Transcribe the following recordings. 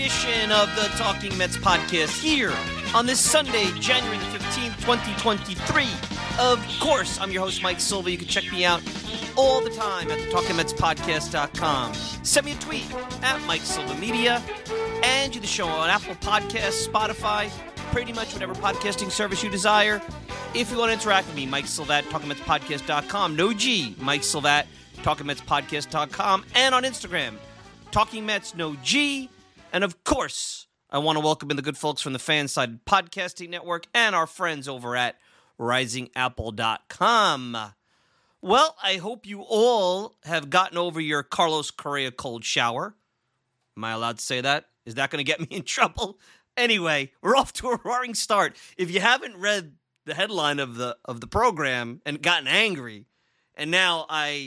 edition of the Talking Mets podcast here on this Sunday, January the 15th, 2023. Of course, I'm your host, Mike Silva. You can check me out all the time at thetalkingmetspodcast.com. Send me a tweet at Mike Silva Media, and do the show on Apple Podcasts, Spotify, pretty much whatever podcasting service you desire. If you want to interact with me, Mike Silva at talkingmetspodcast.com. No G, Mike Silva at talkingmetspodcast.com. And on Instagram, Talking Mets, no G. And of course, I want to welcome in the good folks from the Fansided Podcasting Network and our friends over at risingapple.com. Well, I hope you all have gotten over your Carlos Correa cold shower. Am I allowed to say that? Is that going to get me in trouble? Anyway, we're off to a roaring start. If you haven't read the headline of the program and gotten angry, and now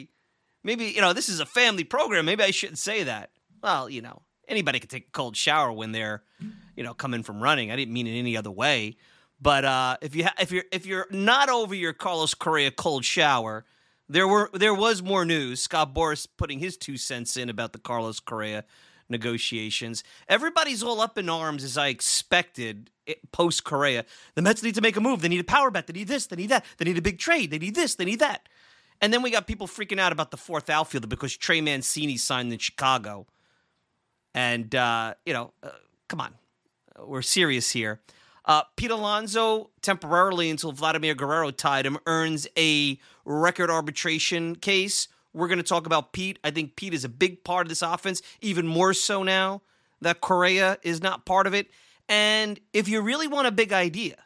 this is a family program, maybe I shouldn't say that. Well, anybody can take a cold shower when they're, coming from running. I didn't mean it any other way. But if you're not over your Carlos Correa cold shower, there was more news. Scott Boras putting his 2 cents in about the Carlos Correa negotiations. Everybody's all up in arms, as I expected, post Correa. The Mets need to make a move. They need a power bet. They need this. They need that. They need a big trade. They need this. They need that. And then we got people freaking out about the fourth outfielder because Trey Mancini signed in Chicago. And, come on. We're serious here. Pete Alonso, temporarily until Vladimir Guerrero tied him, earns a record arbitration case. We're going to talk about Pete. I think Pete is a big part of this offense, even more so now that Correa is not part of it. And if you really want a big idea,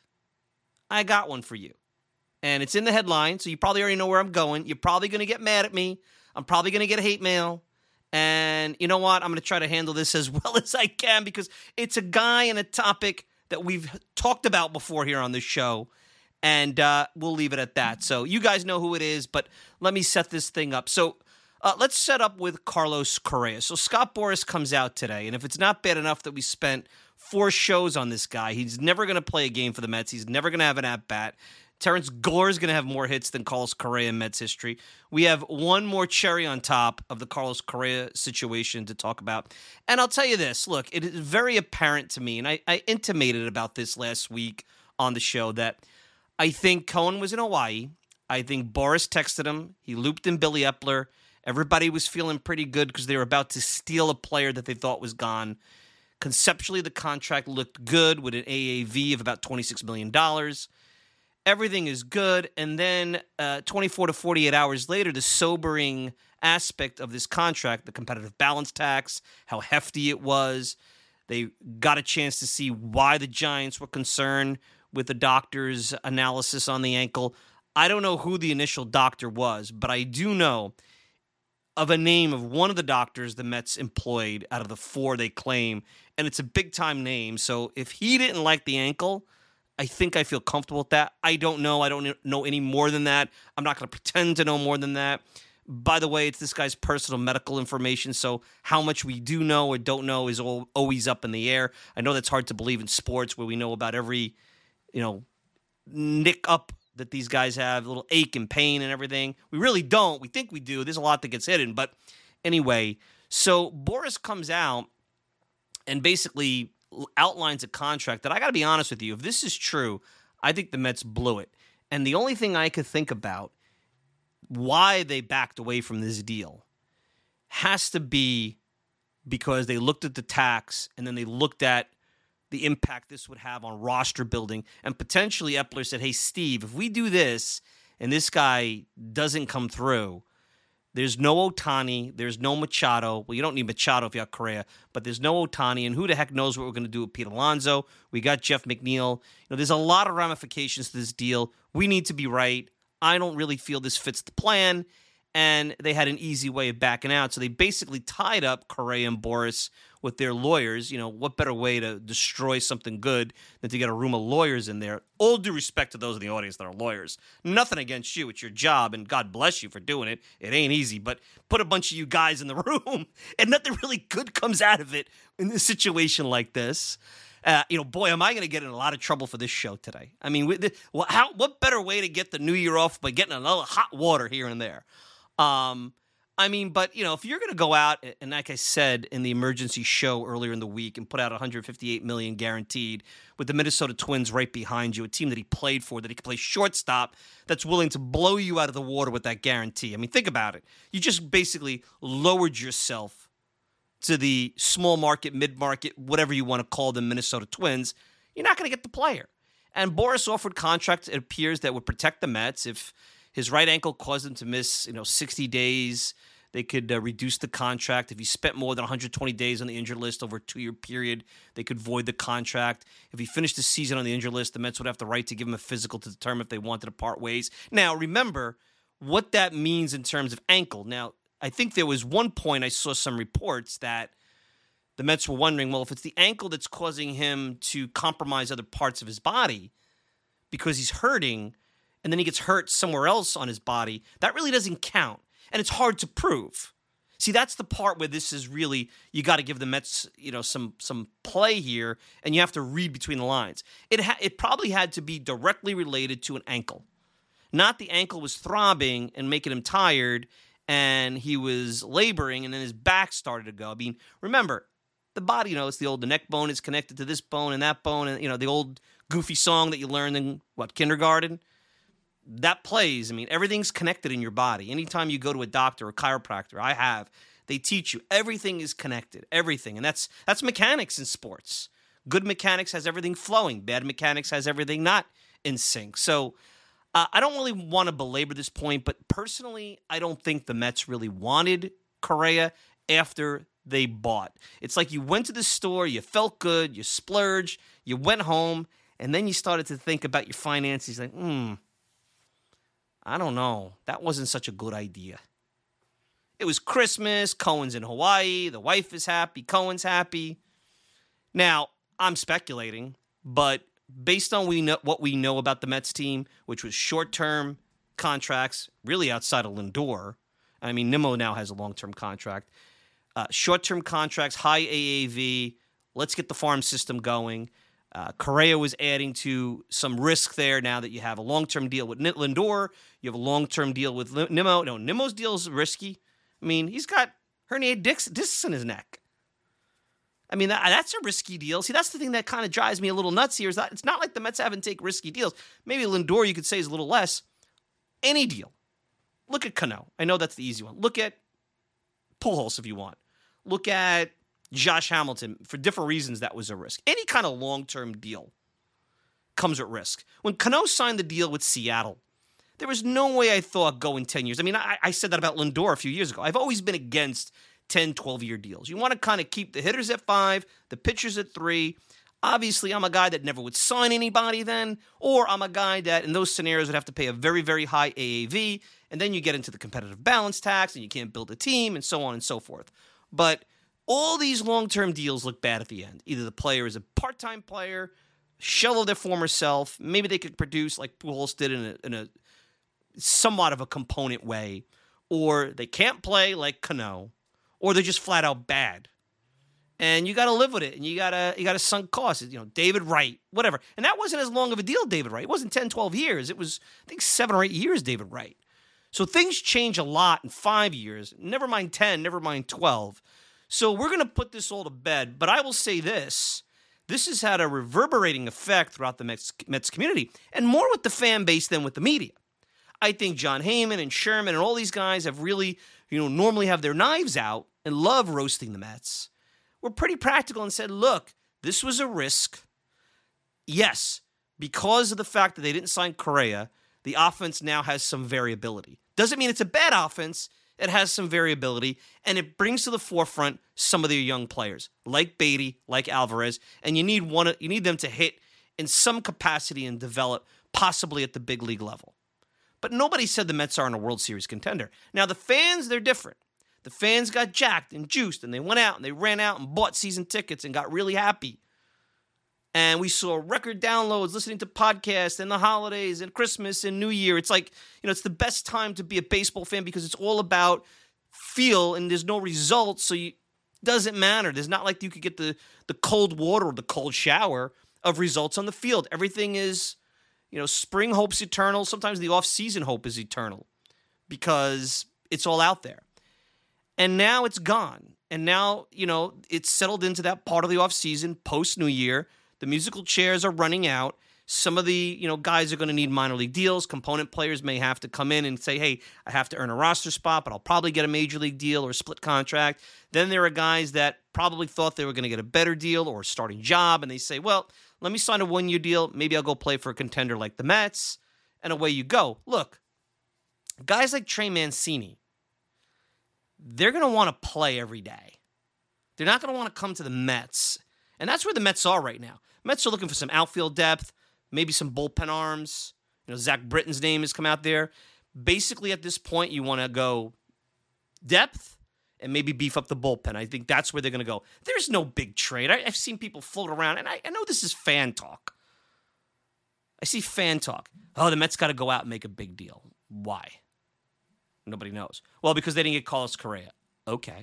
I got one for you. And it's in the headline, so you probably already know where I'm going. You're probably going to get mad at me. I'm probably going to get hate mail. And you know what? I'm going to try to handle this as well as I can because it's a guy and a topic that we've talked about before here on this show. And we'll leave it at that. So you guys know who it is, but let me set this thing up. So let's set up with Carlos Correa. So Scott Boras comes out today, and if it's not bad enough that we spent 4 shows on this guy, he's never going to play a game for the Mets. He's never going to have an at-bat. Terrence Gore is going to have more hits than Carlos Correa in Mets history. We have one more cherry on top of the Carlos Correa situation to talk about. And I'll tell you this. Look, it is very apparent to me, and I intimated about this last week on the show, that I think Cohen was in Hawaii. I think Boras texted him. He looped in Billy Epler. Everybody was feeling pretty good because they were about to steal a player that they thought was gone. Conceptually, the contract looked good with an AAV of about $26 million. Everything is good, and then 24 to 48 hours later, the sobering aspect of this contract, the competitive balance tax, how hefty it was. They got a chance to see why the Giants were concerned with the doctor's analysis on the ankle. I don't know who the initial doctor was, but I do know of a name of one of the doctors the Mets employed out of the 4 they claim, and it's a big-time name. So if he didn't like the ankle, I think I feel comfortable with that. I don't know. I don't know any more than that. I'm not going to pretend to know more than that. By the way, it's this guy's personal medical information, so how much we do know or don't know is always up in the air. I know that's hard to believe in sports where we know about every, nick up that these guys have, a little ache and pain and everything. We really don't. We think we do. There's a lot that gets hidden. But anyway, so Boras comes out and basically outlines a contract that I got to be honest with you. If this is true, I think the Mets blew it. And the only thing I could think about why they backed away from this deal has to be because they looked at the tax and then they looked at the impact this would have on roster building. And potentially Epler said, hey, Steve, if we do this and this guy doesn't come through, there's no Ohtani, there's no Machado. Well, you don't need Machado if you have Correa, but there's no Ohtani, and who the heck knows what we're going to do with Pete Alonso. We got Jeff McNeil. There's a lot of ramifications to this deal. We need to be right. I don't really feel this fits the plan, and they had an easy way of backing out. So they basically tied up Correa and Boras with their lawyers. What better way to destroy something good than to get a room of lawyers in there? All due respect to those in the audience that are lawyers. Nothing against you. It's your job, and God bless you for doing it. It ain't easy, but put a bunch of you guys in the room, and nothing really good comes out of it in a situation like this. Boy, am I going to get in a lot of trouble for this show today. I mean, what better way to get the new year off by getting a little hot water here and there? I mean, but, if you're going to go out, and like I said in the emergency show earlier in the week, and put out $158 million guaranteed with the Minnesota Twins right behind you, a team that he played for, that he can play shortstop, that's willing to blow you out of the water with that guarantee. I mean, think about it. You just basically lowered yourself to the small market, mid-market, whatever you want to call them, Minnesota Twins. You're not going to get the player. And Boras offered contract, it appears, that would protect the Mets. If his right ankle caused him to miss, 60 days, they could reduce the contract. If he spent more than 120 days on the injured list over a 2-year period, they could void the contract. If he finished the season on the injured list, the Mets would have the right to give him a physical to determine if they wanted to part ways. Now, remember what that means in terms of ankle. Now, I think there was one point I saw some reports that the Mets were wondering, well, if it's the ankle that's causing him to compromise other parts of his body because he's hurting, and then he gets hurt somewhere else on his body, that really doesn't count. And it's hard to prove. See, that's the part where this is really, you got to give the Mets, some play here, and you have to read between the lines. It probably had to be directly related to an ankle. Not the ankle was throbbing and making him tired, and he was laboring, and then his back started to go. I mean, remember, the body, it's the neck bone is connected to this bone and that bone, and, the old goofy song that you learned in, kindergarten? That plays. I mean, everything's connected in your body. Anytime you go to a doctor or chiropractor, they teach you everything is connected, everything. And that's mechanics in sports. Good mechanics has everything flowing. Bad mechanics has everything not in sync. So I don't really want to belabor this point, but personally, I don't think the Mets really wanted Correa after they bought. It's like you went to the store, you felt good, you splurged, you went home, and then you started to think about your finances like, I don't know. That wasn't such a good idea. It was Christmas. Cohen's in Hawaii. The wife is happy. Cohen's happy. Now, I'm speculating, but based on what we know about the Mets team, which was short-term contracts, really outside of Lindor. I mean, Nimmo now has a long-term contract. Short-term contracts, high AAV. Let's get the farm system going. Correa was adding to some risk there now that you have a long-term deal with Lindor. You have a long-term deal with Nimmo. No, Nimmo's deal is risky. I mean, he's got herniated discs in his neck. I mean, that's a risky deal. See, that's the thing that kind of drives me a little nuts here. Is that it's not like the Mets haven't taken risky deals. Maybe Lindor, you could say, is a little less. Any deal. Look at Cano. I know that's the easy one. Look at Pujols if you want. Look at Josh Hamilton. For different reasons, that was a risk. Any kind of long-term deal comes at risk. When Cano signed the deal with Seattle, there was no way I thought going 10 years. I mean, I said that about Lindor a few years ago. I've always been against 10, 12-year deals. You want to kind of keep the hitters at 5, the pitchers at 3. Obviously, I'm a guy that never would sign anybody then, or I'm a guy that in those scenarios would have to pay a very, very high AAV, and then you get into the competitive balance tax, and you can't build a team, and so on and so forth. But all these long-term deals look bad at the end. Either the player is a part-time player, shell of their former self, maybe they could produce like Pujols did in a somewhat of a component way, or they can't play like Cano, or they're just flat out bad. And you got to live with it, and you got to sunk costs. David Wright, whatever. And that wasn't as long of a deal, David Wright. It wasn't 10, 12 years. It was, I think, 7 or 8 years, David Wright. So things change a lot in 5 years. Never mind 10, never mind 12. So we're going to put this all to bed. But I will say this. This has had a reverberating effect throughout the Mets community, and more with the fan base than with the media. I think John Heyman and Sherman and all these guys have really, normally have their knives out and love roasting the Mets. We're pretty practical and said, look, this was a risk. Yes, because of the fact that they didn't sign Correa, the offense now has some variability. Doesn't mean it's a bad offense. It has some variability, and it brings to the forefront some of their young players, like Beatty, like Alvarez, and you need them to hit in some capacity and develop, possibly at the big league level. But nobody said the Mets aren't a World Series contender. Now, the fans, they're different. The fans got jacked and juiced, and they went out and they ran out and bought season tickets and got really happy. And we saw record downloads, listening to podcasts and the holidays and Christmas and New Year. It's like, it's the best time to be a baseball fan because it's all about feel, and there's no results, so it doesn't matter. There's not like you could get the cold water or the cold shower of results on the field. Everything is, spring hope's eternal. Sometimes the off-season hope is eternal because it's all out there. And now it's gone. And now, it's settled into that part of the offseason, post-New Year. The musical chairs are running out. Some of the, guys are going to need minor league deals. Component players may have to come in and say, hey, I have to earn a roster spot, but I'll probably get a major league deal or a split contract. Then there are guys that probably thought they were going to get a better deal or a starting job, and they say, well, let me sign a one-year deal. Maybe I'll go play for a contender like the Mets, and away you go. Look, guys like Trey Mancini, they're going to want to play every day. They're not going to want to come to the Mets. And that's where the Mets are right now. Mets are looking for some outfield depth, maybe some bullpen arms. Zach Britton's name has come out there. Basically, at this point, you want to go depth and maybe beef up the bullpen. I think that's where they're going to go. There's no big trade. I've seen people float around, and I know this is fan talk. I see fan talk. Oh, the Mets got to go out and make a big deal. Why? Nobody knows. Well, because they didn't get Carlos Correa. Okay.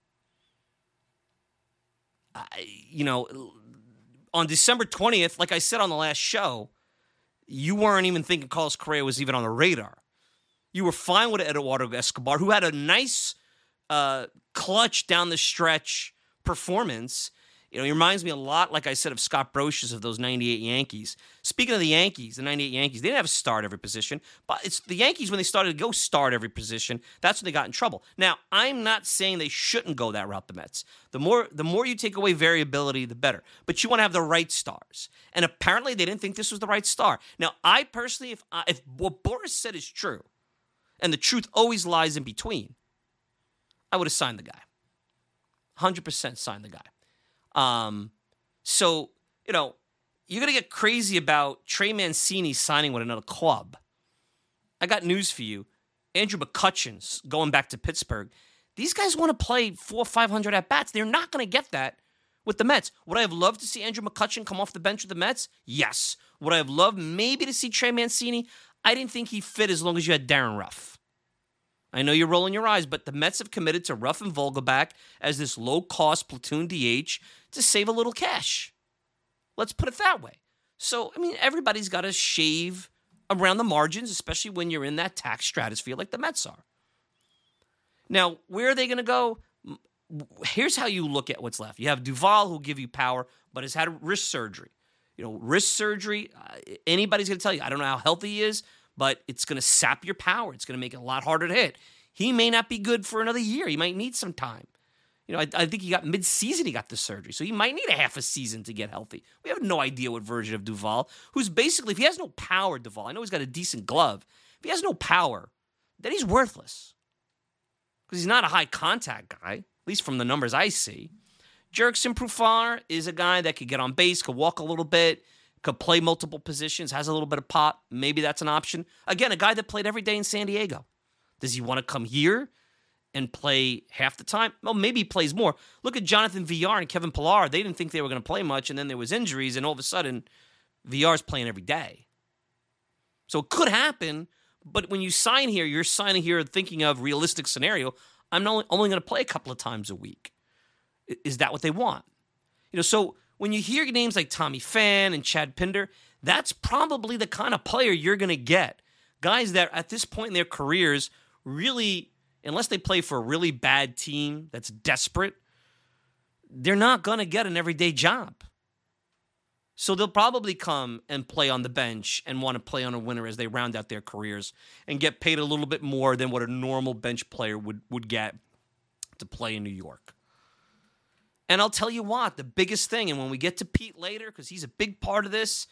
On December 20th, like I said on the last show, you weren't even thinking Carlos Correa was even on the radar. You were fine with Eduardo Escobar, who had a nice clutch down the stretch performance. He reminds me a lot, like I said, of Scott Brosius of those 98 Yankees. Speaking of the Yankees, the 98 Yankees, they didn't have a star at every position, but it's the Yankees when they started to go star at every position, that's when they got in trouble. Now, I'm not saying they shouldn't go that route, the Mets. The more you take away variability, the better. But you want to have the right stars. And apparently they didn't think this was the right star. Now, I personally, if what Boris said is true, and the truth always lies in between, I would have signed the guy. 100% signed the guy. So, you're going to get crazy about Trey Mancini signing with another club. I got news for you. Andrew McCutchen's going back to Pittsburgh. These guys want to play 400 or 500 at-bats. They're not going to get that with the Mets. Would I have loved to see Andrew McCutchen come off the bench with the Mets? Yes. Would I have loved maybe to see Trey Mancini? I didn't think he fit as long as you had Darren Ruff. I know you're rolling your eyes, but the Mets have committed to Ruff and Vogelback as this low-cost platoon DH to save a little cash. Let's put it that way. So, everybody's got to shave around the margins, especially when you're in that tax stratosphere like the Mets are. Now, where are they going to go? Here's how you look at what's left. You have Duvall, who'll give you power, but has had wrist surgery. Wrist surgery, anybody's going to tell you, I don't know how healthy he is, but it's going to sap your power. It's going to make it a lot harder to hit. He may not be good for another year. He might need some time. I think he got mid-season he got the surgery, so he might need a half a season to get healthy. We have no idea what version of Duvall, who's basically, if he has no power, Duvall, I know he's got a decent glove. If he has no power, then he's worthless because he's not a high-contact guy, at least from the numbers I see. Jurickson Profar is a guy that could get on base, could walk a little bit, could play multiple positions, has a little bit of pop. Maybe that's an option. Again, a guy that played every day in San Diego. Does he want to come here and play half the time? Well, maybe he plays more. Look at Jonathan Villar and Kevin Pillar. They didn't think they were going to play much, and then there was injuries, and all of a sudden, Villar's playing every day. So it could happen, but when you sign here, you're signing here thinking of realistic scenario. I'm only going to play a couple of times a week. Is that what they want? So when you hear names like Tommy Pham and Chad Pinder, that's probably the kind of player you're going to get. Guys that at this point in their careers really, unless they play for a really bad team that's desperate, they're not going to get an everyday job. So they'll probably come and play on the bench and want to play on a winner as they round out their careers and get paid a little bit more than what a normal bench player would get to play in New York. And I'll tell you what, the biggest thing, and when we get to Pete later, because he's a big part of this,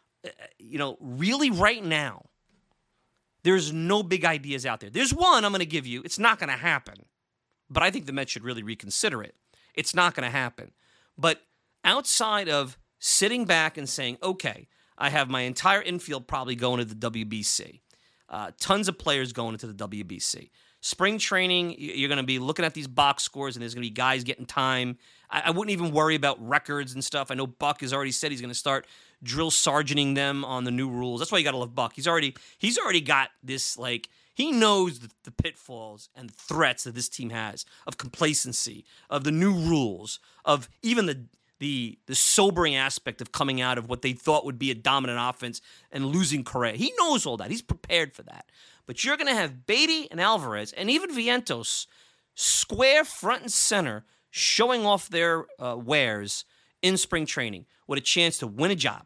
really right now, there's no big ideas out there. There's one I'm going to give you. It's not going to happen. But I think the Mets should really reconsider it. It's not going to happen. But outside of sitting back and saying, okay, I have my entire infield probably going to the WBC. Tons of players going into the WBC. Spring training, you're going to be looking at these box scores, and there's going to be guys getting time. I wouldn't even worry about records and stuff. I know Buck has already said he's going to start drill sergeanting them on the new rules. That's why you got to love Buck. He's already got this, he knows the pitfalls and the threats that this team has of complacency, of the new rules, of even the sobering aspect of coming out of what they thought would be a dominant offense and losing Correa. He knows all that. He's prepared for that. But you're going to have Beatty and Alvarez and even Vientos square front and center, showing off their wares in spring training with a chance to win a job.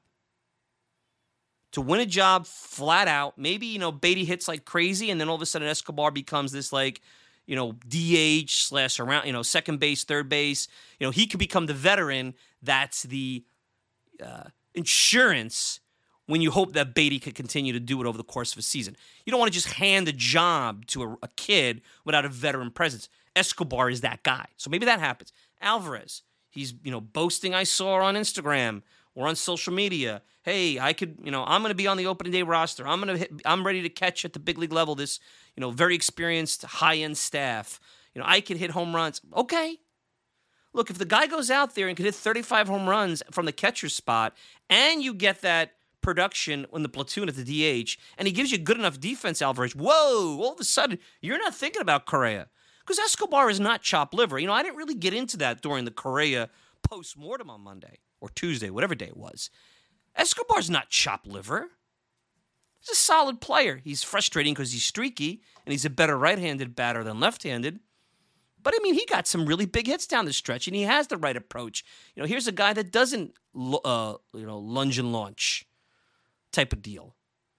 To win a job flat out. Maybe, Beatty hits like crazy, and then all of a sudden Escobar becomes this DH / around, second base, third base. He could become the veteran that's the insurance when you hope that Beatty could continue to do it over the course of a season. You don't want to just hand the job to a kid without a veteran presence. Escobar is that guy. So maybe that happens. Alvarez, he's, boasting I saw on Instagram or on social media. Hey, I'm going to be on the opening day roster. I'm ready to catch at the big league level this, very experienced high-end staff. I can hit home runs. Okay. Look, if the guy goes out there and can hit 35 home runs from the catcher's spot and you get that production in the platoon at the DH and he gives you good enough defense, Alvarez, whoa, all of a sudden you're not thinking about Correa. Because Escobar is not chopped liver. I didn't really get into that during the Correa post-mortem on Monday or Tuesday, whatever day it was. Escobar's not chopped liver. He's a solid player. He's frustrating because he's streaky, and he's a better right-handed batter than left-handed. But, he got some really big hits down the stretch, and he has the right approach. Here's a guy that doesn't, lunge and launch type of deal.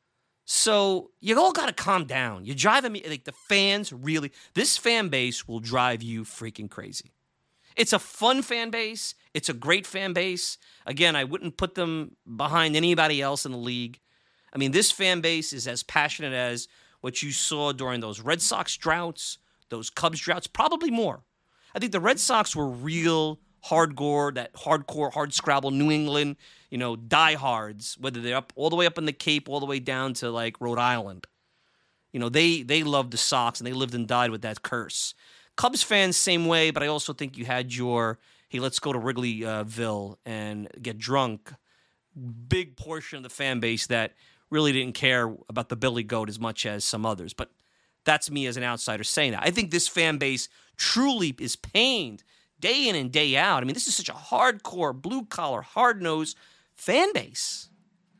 So you all got to calm down. You're driving me, the fans really, this fan base will drive you freaking crazy. It's a fun fan base. It's a great fan base. Again, I wouldn't put them behind anybody else in the league. This fan base is as passionate as what you saw during those Red Sox droughts, those Cubs droughts, probably more. I think the Red Sox were real hardcore, hard scrabble New England, diehards, whether they're up all the way up in the Cape, all the way down to Rhode Island. They loved the Sox and they lived and died with that curse. Cubs fans, same way, but I also think you had your, hey, let's go to Wrigleyville and get drunk. Big portion of the fan base that really didn't care about the Billy Goat as much as some others. But that's me as an outsider saying that. I think this fan base truly is pained day in and day out. This is such a hardcore, blue-collar, hard-nosed fan base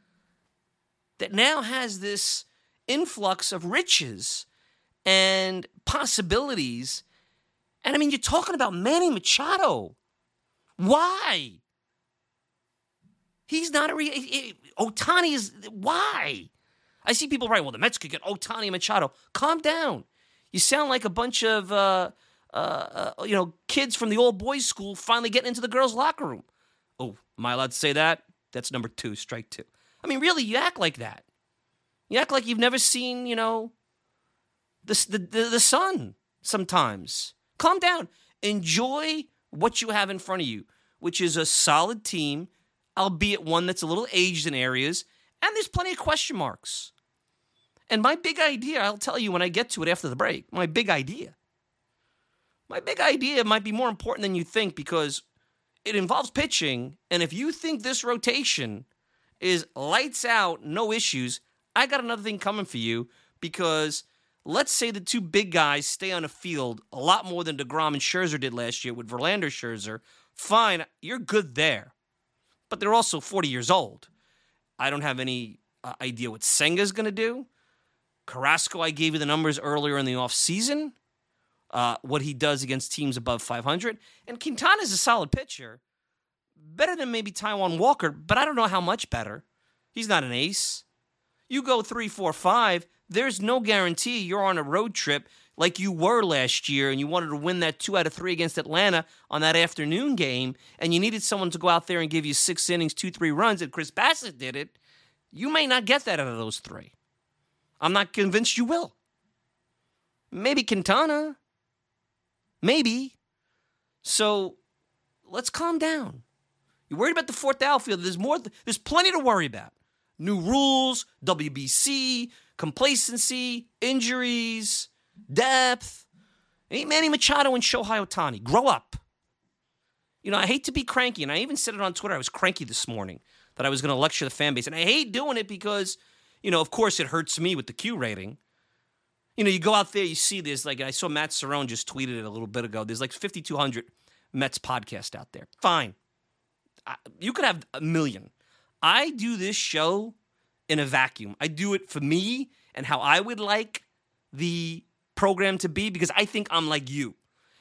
that now has this influx of riches and possibilities. And, you're talking about Manny Machado. Why? He's not Ohtani is, why? I see people write, well, the Mets could get Ohtani and Machado. Calm down. You sound like a bunch of, kids from the old boys school finally getting into the girls' locker room. Oh, am I allowed to say that? That's number 2, strike 2. Really, you act like that. You act like you've never seen, the sun sometimes. Calm down. Enjoy what you have in front of you, which is a solid team, albeit one that's a little aged in areas, and there's plenty of question marks. And my big idea, I'll tell you when I get to it after the break, my big idea might be more important than you think because it involves pitching, and if you think this rotation is lights out, no issues, I got another thing coming for you because let's say the 2 big guys stay on the field a lot more than DeGrom and Scherzer did last year with Verlander, Scherzer. Fine, you're good there. But they're also 40 years old. I don't have any idea what Senga's going to do. Carrasco, I gave you the numbers earlier in the offseason, what he does against teams above 500. And Quintana's a solid pitcher. Better than maybe Taijuan Walker, but I don't know how much better. He's not an ace. You go 3, 4, 5, there's no guarantee you're on a road trip like you were last year and you wanted to win that 2 out of 3 against Atlanta on that afternoon game and you needed someone to go out there and give you 6 innings, 2, 3 runs, and Chris Bassett did it. You may not get that out of those 3. I'm not convinced you will. Maybe Quintana. Maybe. So let's calm down. You're worried about the 4th outfield. There's plenty to worry about. New rules, WBC, complacency, injuries, depth. Ain't Manny Machado and Shohei Ohtani. Grow up. I hate to be cranky, and I even said it on Twitter. I was cranky this morning that I was going to lecture the fan base, and I hate doing it because, of course it hurts me with the Q rating. You go out there, you see there's I saw Matt Cerrone just tweeted it a little bit ago. There's 5,200 Mets podcast out there. Fine. You could have 1 million. I do this show in a vacuum. I do it for me and how I would like the program to be because I think I'm like you.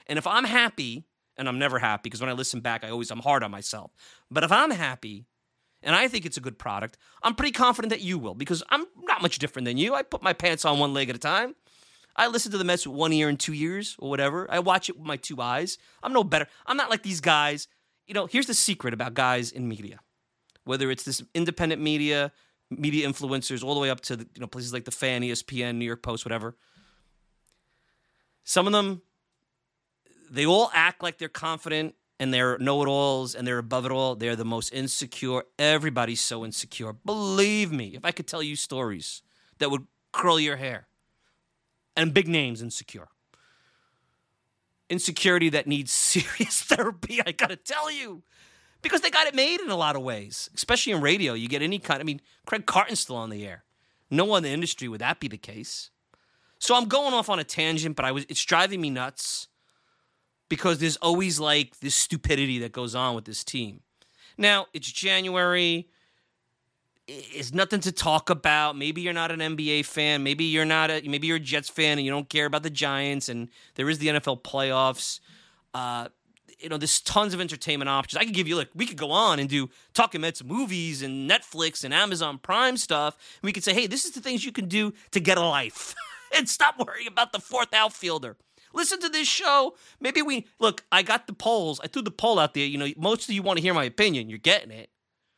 And if I'm happy, and I'm never happy because when I listen back, I'm hard on myself. But if I'm happy and I think it's a good product, I'm pretty confident that you will because I'm not much different than you. I put my pants on one leg at a time. I listen to the Mets with 1 ear and 2 ears or whatever. I watch it with my 2 eyes. I'm no better. I'm not like these guys. Here's the secret about guys in media, whether it's this independent media influencers, all the way up to places like The Fan, ESPN, New York Post, whatever. Some of them, they all act like they're confident and they're know-it-alls and they're above it all. They're the most insecure. Everybody's so insecure. Believe me, if I could tell you stories that would curl your hair. And big names insecure. Insecurity that needs serious therapy, I gotta tell you. Because they got it made in a lot of ways. Especially in radio. You get any kind, Craig Carton's still on the air. No one in the industry would that be the case. So I'm going off on a tangent, but it's driving me nuts. Because there's always like this stupidity that goes on with this team. Now, it's January. It's nothing to talk about. Maybe you're not an NBA fan. Maybe you're a Jets fan and you don't care about the Giants. And there is the NFL playoffs. There's tons of entertainment options. I could give you, we could go on and do Talking Mets movies and Netflix and Amazon Prime stuff. And we could say, hey, this is the things you can do to get a life. And stop worrying about the fourth outfielder. Listen to this show. Maybe I got the polls. I threw the poll out there. Most of you want to hear my opinion. You're getting it.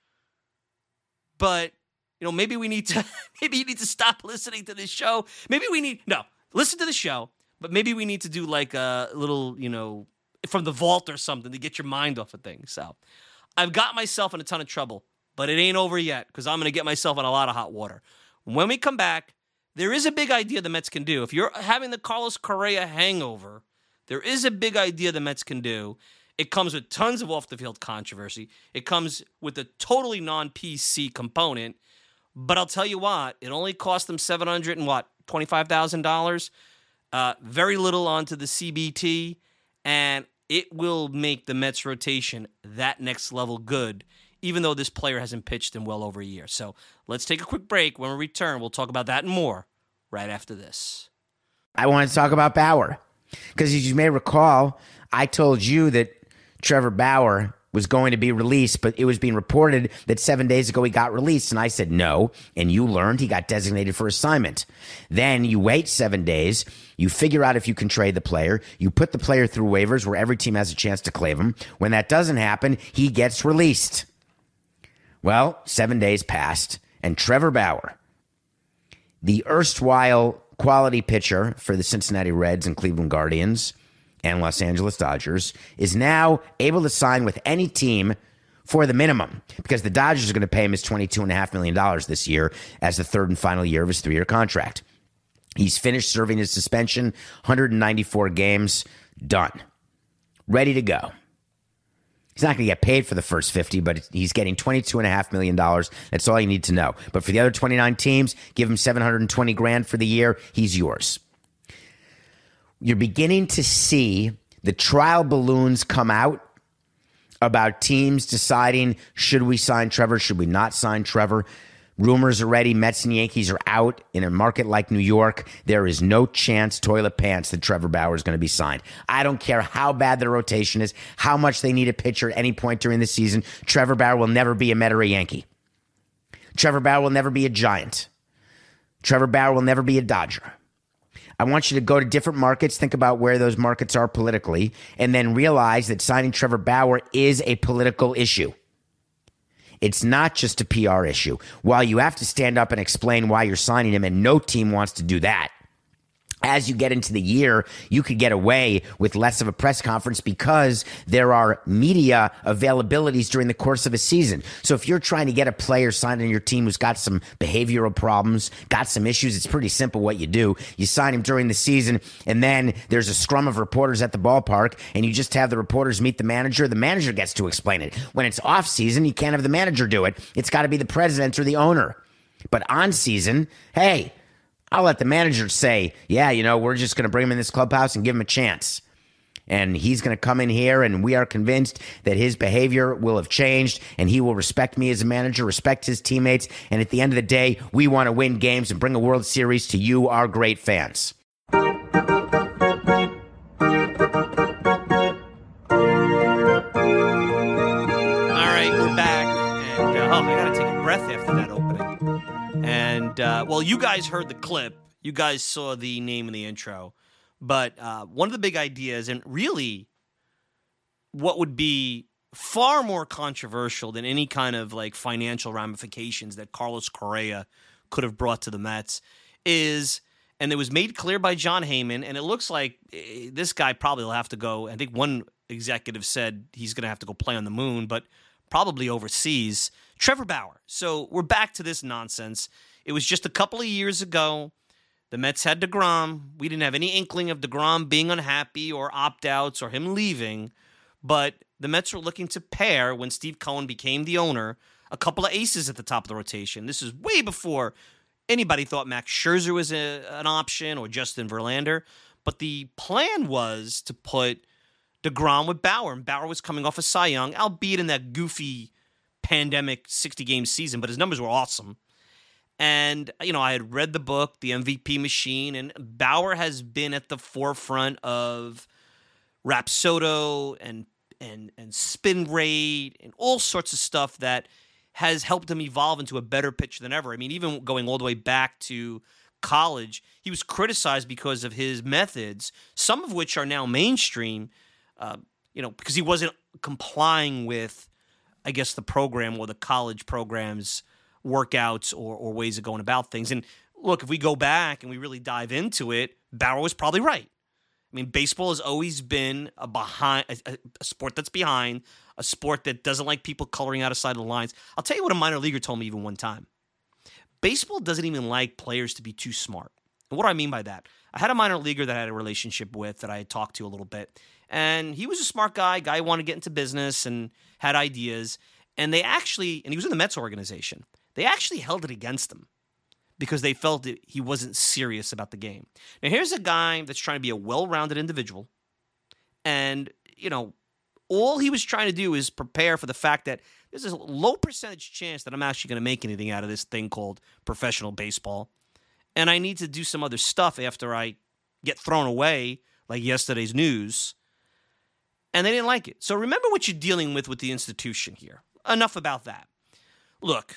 But, maybe you need to stop listening to this show. Listen to the show, but maybe we need to do like a little, from the vault or something to get your mind off of things. So I've got myself in a ton of trouble, but it ain't over yet because I'm going to get myself in a lot of hot water. When we come back, there is a big idea the Mets can do. If you're having the Carlos Correa hangover, there is a big idea the Mets can do. It comes with tons of off-the-field controversy. It comes with a totally non-PC component. But I'll tell you what, it only cost them $25,000. Very little onto the CBT, and it will make the Mets rotation that next level good, even though this player hasn't pitched in well over a year. So let's take a quick break. When we return, we'll talk about that and more right after this. I want to talk about Bauer because, as you may recall, I told you that Trevor Bauer was going to be released, but it was being reported that 7 days ago he got released. And I said no, and you learned he got designated for assignment. Then you wait 7 days, you figure out if you can trade the player, you put the player through waivers where every team has a chance to claim him. When that doesn't happen, he gets released. Well, 7 days passed, and Trevor Bauer, the erstwhile quality pitcher for the Cincinnati Reds and Cleveland Guardians and Los Angeles Dodgers, is now able to sign with any team for the minimum because the Dodgers are going to pay him his $22.5 million this year as the third and final year of his 3-year contract. He's finished serving his suspension, 194 games, done. Ready to go. He's not going to get paid for the first 50, but he's getting $22.5 million. That's all you need to know. But for the other 29 teams, give him $720,000 for the year. He's yours. You're beginning to see the trial balloons come out about teams deciding, should we sign Trevor, should we not sign Trevor? Rumors already, Mets and Yankees are out. In a market like New York, there is no chance, toilet pants, that Trevor Bauer is going to be signed. I don't care how bad their rotation is, how much they need a pitcher at any point during the season. Trevor Bauer will never be a Met or a Yankee. Trevor Bauer will never be a Giant. Trevor Bauer will never be a Dodger. I want you to go to different markets, think about where those markets are politically, and then realize that signing Trevor Bauer is a political issue. It's not just a PR issue. While you have to stand up and explain why you're signing him, and no team wants to do that, as you get into the year, you could get away with less of a press conference because there are media availabilities during the course of a season. So if you're trying to get a player signed on your team who's got some behavioral problems, got some issues, it's pretty simple what you do. You sign him during the season, and then there's a scrum of reporters at the ballpark, and you just have the reporters meet the manager. The manager gets to explain it. When it's off season, you can't have the manager do it. It's got to be the president or the owner. But on season, hey, I'll let the manager say, yeah, we're just going to bring him in this clubhouse and give him a chance. And he's going to come in here, and we are convinced that his behavior will have changed, and he will respect me as a manager, respect his teammates. And at the end of the day, we want to win games and bring a World Series to you, our great fans. take a breath after that opening. And, well, you guys heard the clip. You guys saw the name in the intro. But one of the big ideas, and really what would be far more controversial than any kind of like financial ramifications that Carlos Correa could have brought to the Mets is, and it was made clear by John Heyman, and it looks like this guy probably will have to go. I think one executive said he's going to have to go play on the moon, but probably overseas. Trevor Bauer. So we're back to this nonsense. It was just a couple of years ago. The Mets had DeGrom. We didn't have any inkling of DeGrom being unhappy or opt-outs or him leaving, but the Mets were looking to pair, when Steve Cohen became the owner, a couple of aces at the top of the rotation. This is way before anybody thought Max Scherzer was an option or Justin Verlander. But the plan was to put DeGrom with Bauer, and Bauer was coming off a Cy Young, albeit in that goofy pandemic 60-game season, but his numbers were awesome. And, you know, I had read the book, The MVP Machine, and Bauer has been at the forefront of Rapsodo and spin rate and all sorts of stuff that has helped him evolve into a better pitcher than ever. I mean, even going all the way back to college, he was criticized because of his methods, some of which are now mainstream, you know, because he wasn't complying with, I guess, the program or the college program's workouts or ways of going about things. And look, if we go back and we really dive into it, Bauer was probably right. I mean, baseball has always been a sport that's behind, a sport that doesn't like people coloring out of side of the lines. I'll tell you what a minor leaguer told me even one time. Baseball doesn't even like players to be too smart. And what do I mean by that? I had a minor leaguer that I had a relationship with that I had talked to a little bit. And he was a smart guy who wanted to get into business and had ideas. And they actually, and he was in the Mets organization, they actually held it against him because they felt that he wasn't serious about the game. Now, here's a guy that's trying to be a well-rounded individual. And, you know, all he was trying to do is prepare for the fact that there's a low percentage chance that I'm actually going to make anything out of this thing called professional baseball. And I need to do some other stuff after I get thrown away, like yesterday's news. And they didn't like it. So remember what you're dealing with the institution here. Enough about that. Look,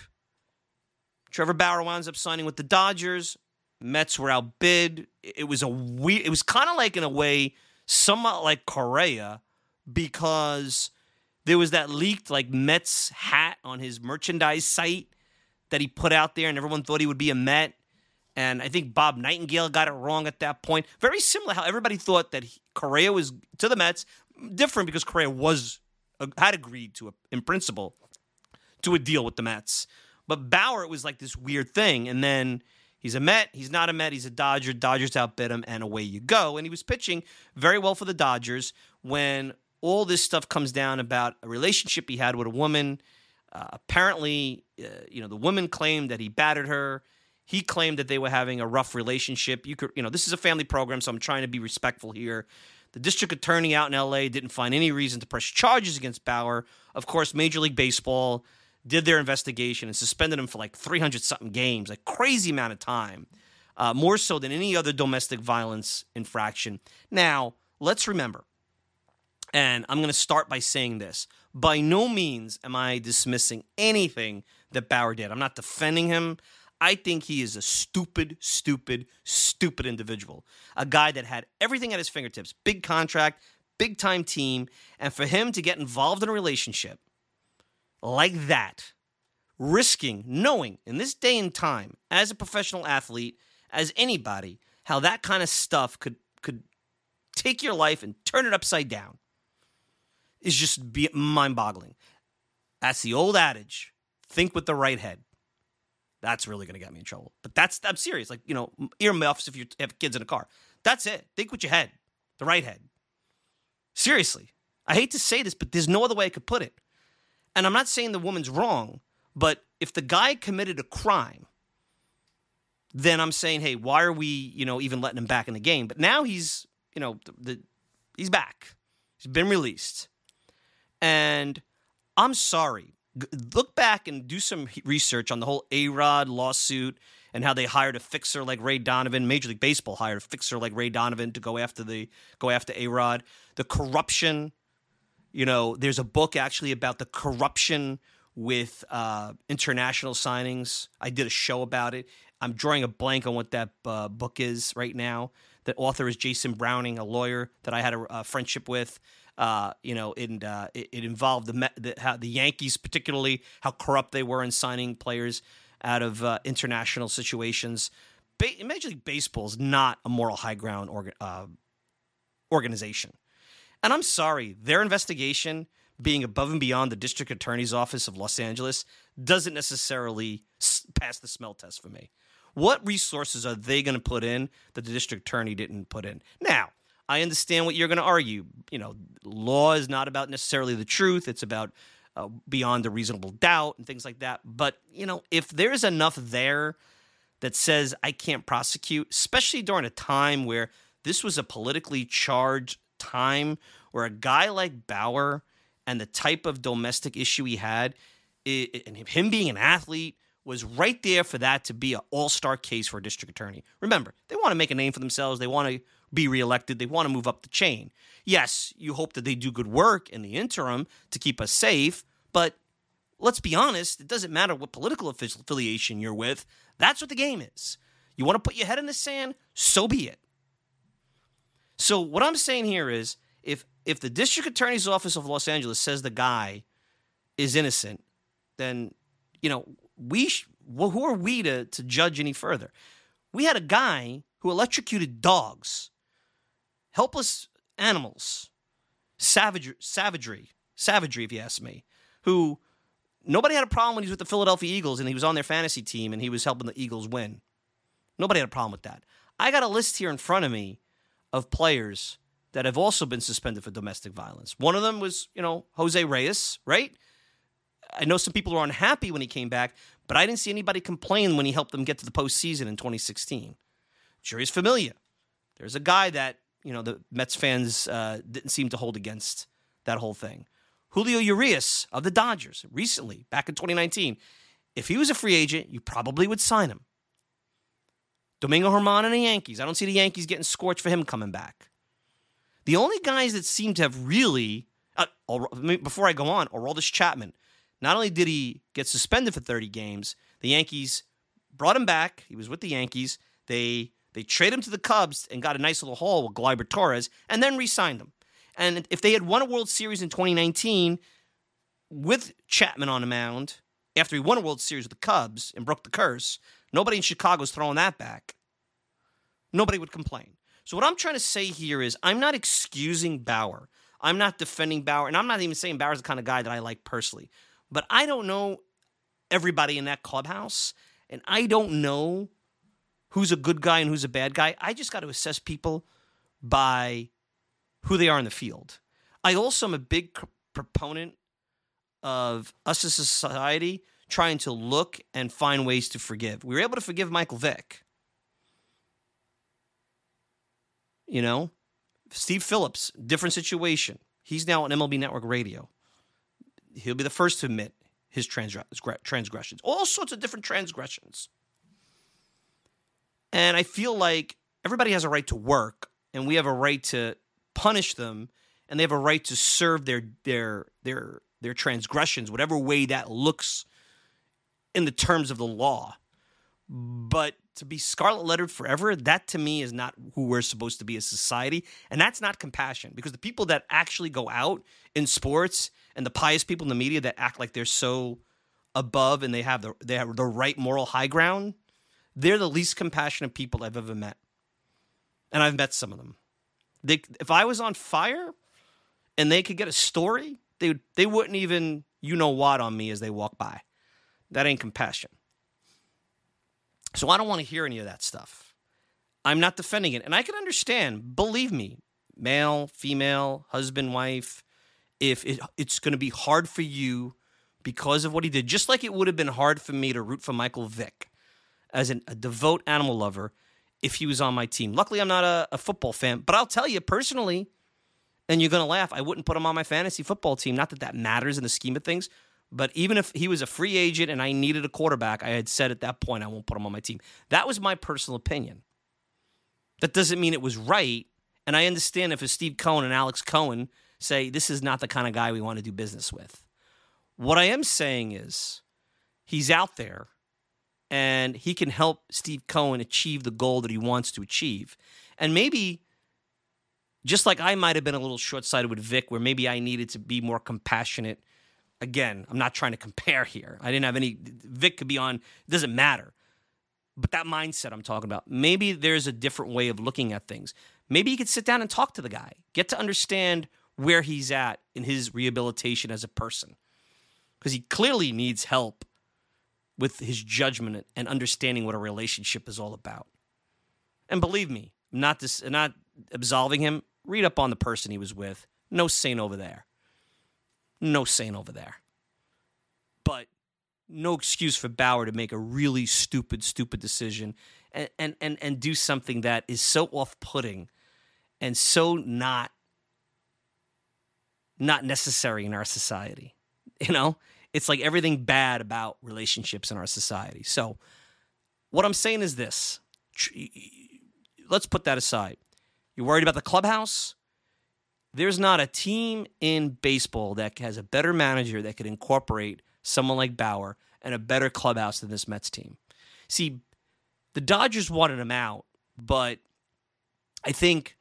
Trevor Bauer winds up signing with the Dodgers. Mets were outbid. It was it was kind of like, in a way, somewhat like Correa, because there was that leaked like Mets hat on his merchandise site that he put out there, and everyone thought he would be a Met. And I think Bob Nightingale got it wrong at that point. Very similar how everybody thought that Correa was to the Mets. Different because Correa had agreed to, in principle, to a deal with the Mets. But Bauer, it was like this weird thing. And then he's a Met, he's not a Met, he's a Dodger. Dodgers outbid him, and away you go. And he was pitching very well for the Dodgers when all this stuff comes down about a relationship he had with a woman. Apparently, the woman claimed that he battered her. He claimed that they were having a rough relationship. This is a family program, so I'm trying to be respectful here. The district attorney out in L.A. didn't find any reason to press charges against Bauer. Of course, Major League Baseball did their investigation and suspended him for like 300-something games, like crazy amount of time, more so than any other domestic violence infraction. Now, let's remember, and I'm going to start by saying this, by no means am I dismissing anything that Bauer did. I'm not defending him. I think he is a stupid individual. A guy that had everything at his fingertips, big contract, big-time team, and for him to get involved in a relationship like that, risking, knowing in this day and time, as a professional athlete, as anybody, how that kind of stuff could take your life and turn it upside down, is just mind-boggling. That's the old adage, think with the right head. That's really going to get me in trouble. But I'm serious. Like, earmuffs if you have kids in a car. That's it. Think with your head, the right head. Seriously. I hate to say this, but there's no other way I could put it. And I'm not saying the woman's wrong, but if the guy committed a crime, then I'm saying, hey, why are we, even letting him back in the game? But now he's, he's back. He's been released. And I'm sorry. Look back and do some research on the whole A-Rod lawsuit and how they hired a fixer like Ray Donovan. Major League Baseball hired a fixer like Ray Donovan to go after A-Rod. The corruption. There's a book actually about the corruption with international signings. I did a show about it. I'm drawing a blank on what that book is right now. The author is Jason Browning, a lawyer that I had a friendship with. It involved the Yankees, particularly how corrupt they were in signing players out of international situations. Major League Baseball is not a moral high ground organization. And I'm sorry, their investigation being above and beyond the District Attorney's Office of Los Angeles doesn't necessarily pass the smell test for me. What resources are they going to put in that the district attorney didn't put in? Now, I understand what you're going to argue. Law is not about necessarily the truth. It's about beyond a reasonable doubt and things like that. But, if there's enough there that says I can't prosecute, especially during a time where this was a politically charged time where a guy like Bauer and the type of domestic issue he had, and him being an athlete, was right there for that to be an all-star case for a district attorney. Remember, they want to make a name for themselves. They want to be reelected. They want to move up the chain. Yes, you hope that they do good work in the interim to keep us safe, but let's be honest, it doesn't matter what political affiliation you're with. That's what the game is. You want to put your head in the sand? So be it. So what I'm saying here is, if the district attorney's office of Los Angeles says the guy is innocent, then, who are we to judge any further? We had a guy who electrocuted dogs, helpless animals, savagery, if you ask me, who nobody had a problem when he was with the Philadelphia Eagles and he was on their fantasy team and he was helping the Eagles win. Nobody had a problem with that. I got a list here in front of me of players that have also been suspended for domestic violence. One of them was, Jose Reyes, right? I know some people were unhappy when he came back, but I didn't see anybody complain when he helped them get to the postseason in 2016. Juris Familia. There's a guy that, the Mets fans didn't seem to hold against that whole thing. Julio Urias of the Dodgers, recently, back in 2019. If he was a free agent, you probably would sign him. Domingo Germán and the Yankees. I don't see the Yankees getting scorched for him coming back. The only guys that seem to have really, before I go on, Aroldis Chapman. Not only did he get suspended for 30 games, the Yankees brought him back. He was with the Yankees. They traded him to the Cubs and got a nice little haul with Gleyber Torres and then re-signed him. And if they had won a World Series in 2019 with Chapman on the mound, after he won a World Series with the Cubs and broke the curse, nobody in Chicago is throwing that back. Nobody would complain. So what I'm trying to say here is I'm not excusing Bauer. I'm not defending Bauer. And I'm not even saying Bauer's the kind of guy that I like personally. But I don't know everybody in that clubhouse. And I don't know who's a good guy and who's a bad guy. I just got to assess people by who they are in the field. I also am a big proponent of us as a society trying to look and find ways to forgive. We were able to forgive Michael Vick. Steve Phillips, different situation. He's now on MLB Network Radio. He'll be the first to admit his transgressions. All sorts of different transgressions. And I feel like everybody has a right to work, and we have a right to punish them, and they have a right to serve their transgressions, whatever way that looks in the terms of the law. But to be scarlet lettered forever, that to me is not who we're supposed to be as society. And that's not compassion, because the people that actually go out in sports and the pious people in the media that act like they're so above and they have the right moral high ground, they're the least compassionate people I've ever met. And I've met some of them. If I was on fire and they could get a story, they wouldn't even what on me as they walk by. That ain't compassion. So I don't want to hear any of that stuff. I'm not defending it. And I can understand, believe me, male, female, husband, wife, if it's going to be hard for you because of what he did, just like it would have been hard for me to root for Michael Vick as a devout animal lover if he was on my team. Luckily, I'm not a football fan, but I'll tell you personally, and you're going to laugh, I wouldn't put him on my fantasy football team. Not that that matters in the scheme of things, but even if he was a free agent and I needed a quarterback, I had said at that point I won't put him on my team. That was my personal opinion. That doesn't mean it was right, and I understand if a Steve Cohen and Alex Cohen say this is not the kind of guy we want to do business with. What I am saying is he's out there and he can help Steve Cohen achieve the goal that he wants to achieve. And maybe, just like I might have been a little short-sighted with Vic, where maybe I needed to be more compassionate. Again, I'm not trying to compare here. I didn't have any. Vic could be on. It doesn't matter. But that mindset I'm talking about, maybe there's a different way of looking at things. Maybe you could sit down and talk to the guy. Get to understand where he's at in his rehabilitation as a person. Because he clearly needs help with his judgment and understanding what a relationship is all about. And believe me, not absolving him. Read up on the person he was with. No saint over there. No saint over there. But no excuse for Bauer to make a really stupid decision and do something that is so off-putting and so not necessary in our society. You know? It's like everything bad about relationships in our society. So what I'm saying is this. Let's put that aside. You're worried about the clubhouse? There's not a team in baseball that has a better manager that could incorporate someone like Bauer and a better clubhouse than this Mets team. See, the Dodgers wanted him out, but I think,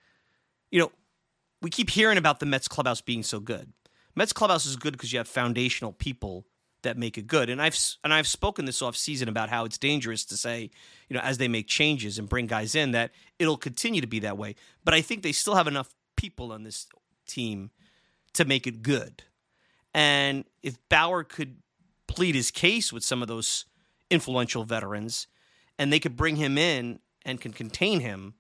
we keep hearing about the Mets clubhouse being so good. Mets clubhouse is good because you have foundational people that make it good. And I've spoken this offseason about how it's dangerous to say, as they make changes and bring guys in, that it'll continue to be that way. But I think they still have enough people on this team to make it good. And if Bauer could plead his case with some of those influential veterans and they could bring him in and can contain him,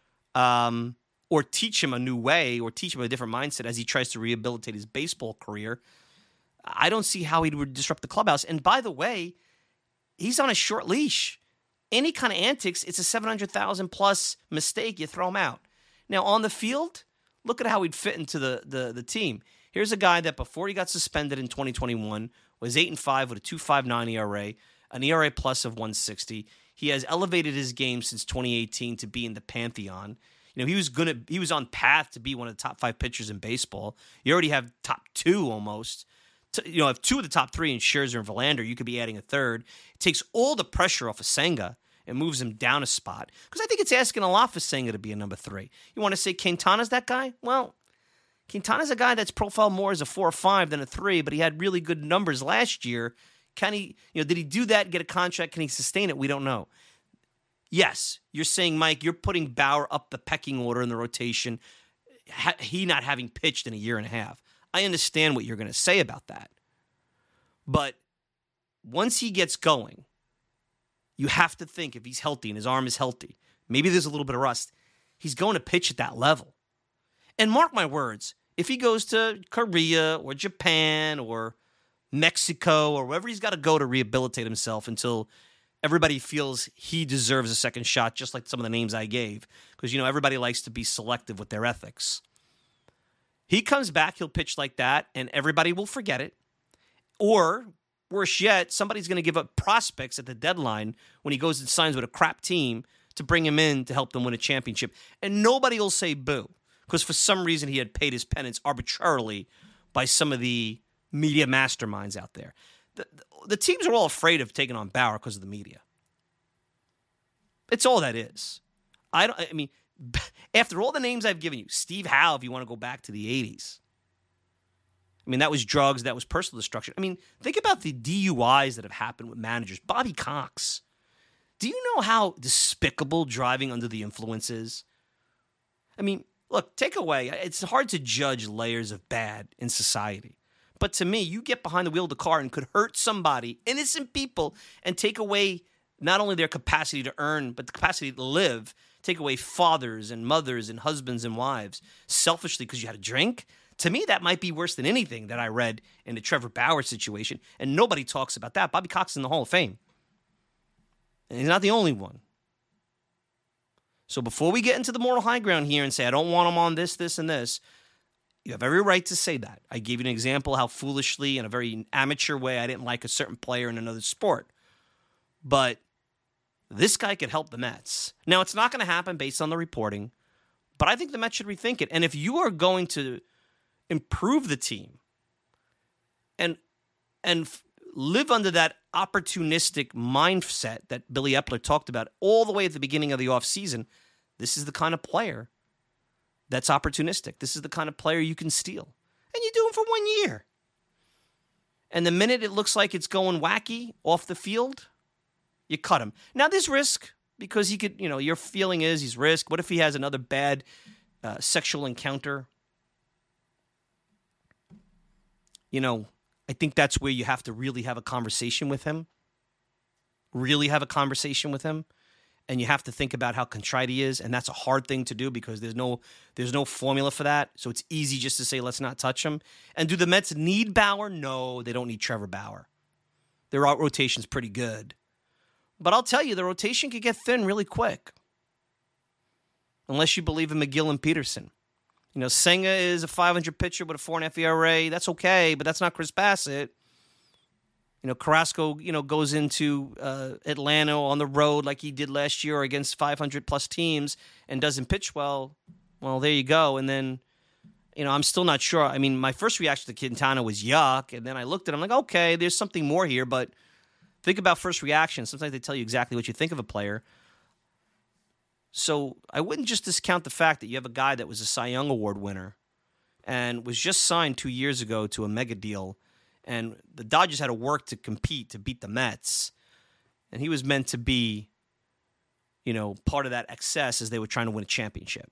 or teach him a new way or teach him a different mindset as he tries to rehabilitate his baseball career, I don't see how he would disrupt the clubhouse. And by the way, he's on a short leash. Any kind of antics, it's a $700,000 plus mistake, you throw him out. Now, on the field, look at how he'd fit into the team. Here's a guy that before he got suspended in 2021 was 8-5 with a 2.59 ERA, an ERA plus of 160. He has elevated his game since 2018 to be in the pantheon. He was on path to be one of the top 5 pitchers in baseball. You already have top 2 almost. If 2 of the top 3 in Scherzer and Verlander, you could be adding a third. It takes all the pressure off of Senga and moves him down a spot. Because I think it's asking a lot for Senga to be a number 3. You want to say Quintana's that guy? Well, Quintana's a guy that's profiled more as a 4 or 5 than a 3, but he had really good numbers last year. Can he, did he do that and get a contract? Can he sustain it? We don't know. Yes, you're saying, Mike, you're putting Bauer up the pecking order in the rotation, he not having pitched in a year and a half. I understand what you're going to say about that. But once he gets going, you have to think if he's healthy and his arm is healthy, maybe there's a little bit of rust, he's going to pitch at that level. And mark my words, if he goes to Korea or Japan or Mexico or wherever he's got to go to rehabilitate himself until everybody feels he deserves a second shot, just like some of the names I gave, because, everybody likes to be selective with their ethics. He comes back, he'll pitch like that, and everybody will forget it. Or, worse yet, somebody's going to give up prospects at the deadline when he goes and signs with a crap team to bring him in to help them win a championship. And nobody will say boo, because for some reason he had paid his penance arbitrarily by some of the media masterminds out there. The teams are all afraid of taking on Bauer because of the media. It's all that is. After all the names I've given you, Steve Howe, if you want to go back to the 80s. That was drugs, that was personal destruction. Think about the DUIs that have happened with managers. Bobby Cox. Do you know how despicable driving under the influence is? Look, take away. It's hard to judge layers of bad in society. But to me, you get behind the wheel of the car and could hurt somebody, innocent people, and take away not only their capacity to earn, but the capacity to live, take away fathers and mothers and husbands and wives selfishly because you had a drink. To me, that might be worse than anything that I read in the Trevor Bauer situation, and nobody talks about that. Bobby Cox is in the Hall of Fame. And he's not the only one. So before we get into the moral high ground here and say, I don't want him on this, and this, you have every right to say that. I gave you an example how foolishly, in a very amateur way, I didn't like a certain player in another sport. But this guy could help the Mets. Now, it's not going to happen based on the reporting, but I think the Mets should rethink it. And if you are going to improve the team, and and live under that opportunistic mindset that Billy Epler talked about all the way at the beginning of the offseason, this is the kind of player that's opportunistic. This is the kind of player you can steal. And you do him for 1 year. And the minute it looks like it's going wacky off the field, you cut him. Now, there's risk because he could, your feeling is he's risk. What if he has another bad sexual encounter? I think that's where you have to really have a conversation with him. And you have to think about how contrite he is, and that's a hard thing to do because there's no formula for that. So it's easy just to say, let's not touch him. And do the Mets need Bauer? No, they don't need Trevor Bauer. Their rotation's pretty good. But I'll tell you, the rotation could get thin really quick. Unless you believe in McGill and Peterson. Senga is a 500 pitcher with a 4.5 ERA. That's okay, but that's not Chris Bassett. Carrasco, goes into Atlanta on the road like he did last year against 500-plus teams and doesn't pitch well. Well, there you go. And then, I'm still not sure. I mean, my first reaction to Quintana was yuck, and then I looked at him like, okay, there's something more here, but think about first reaction. Sometimes they tell you exactly what you think of a player. So I wouldn't just discount the fact that you have a guy that was a Cy Young Award winner and was just signed 2 years ago to a mega deal. And the Dodgers had to work to compete to beat the Mets. And he was meant to be, part of that excess as they were trying to win a championship.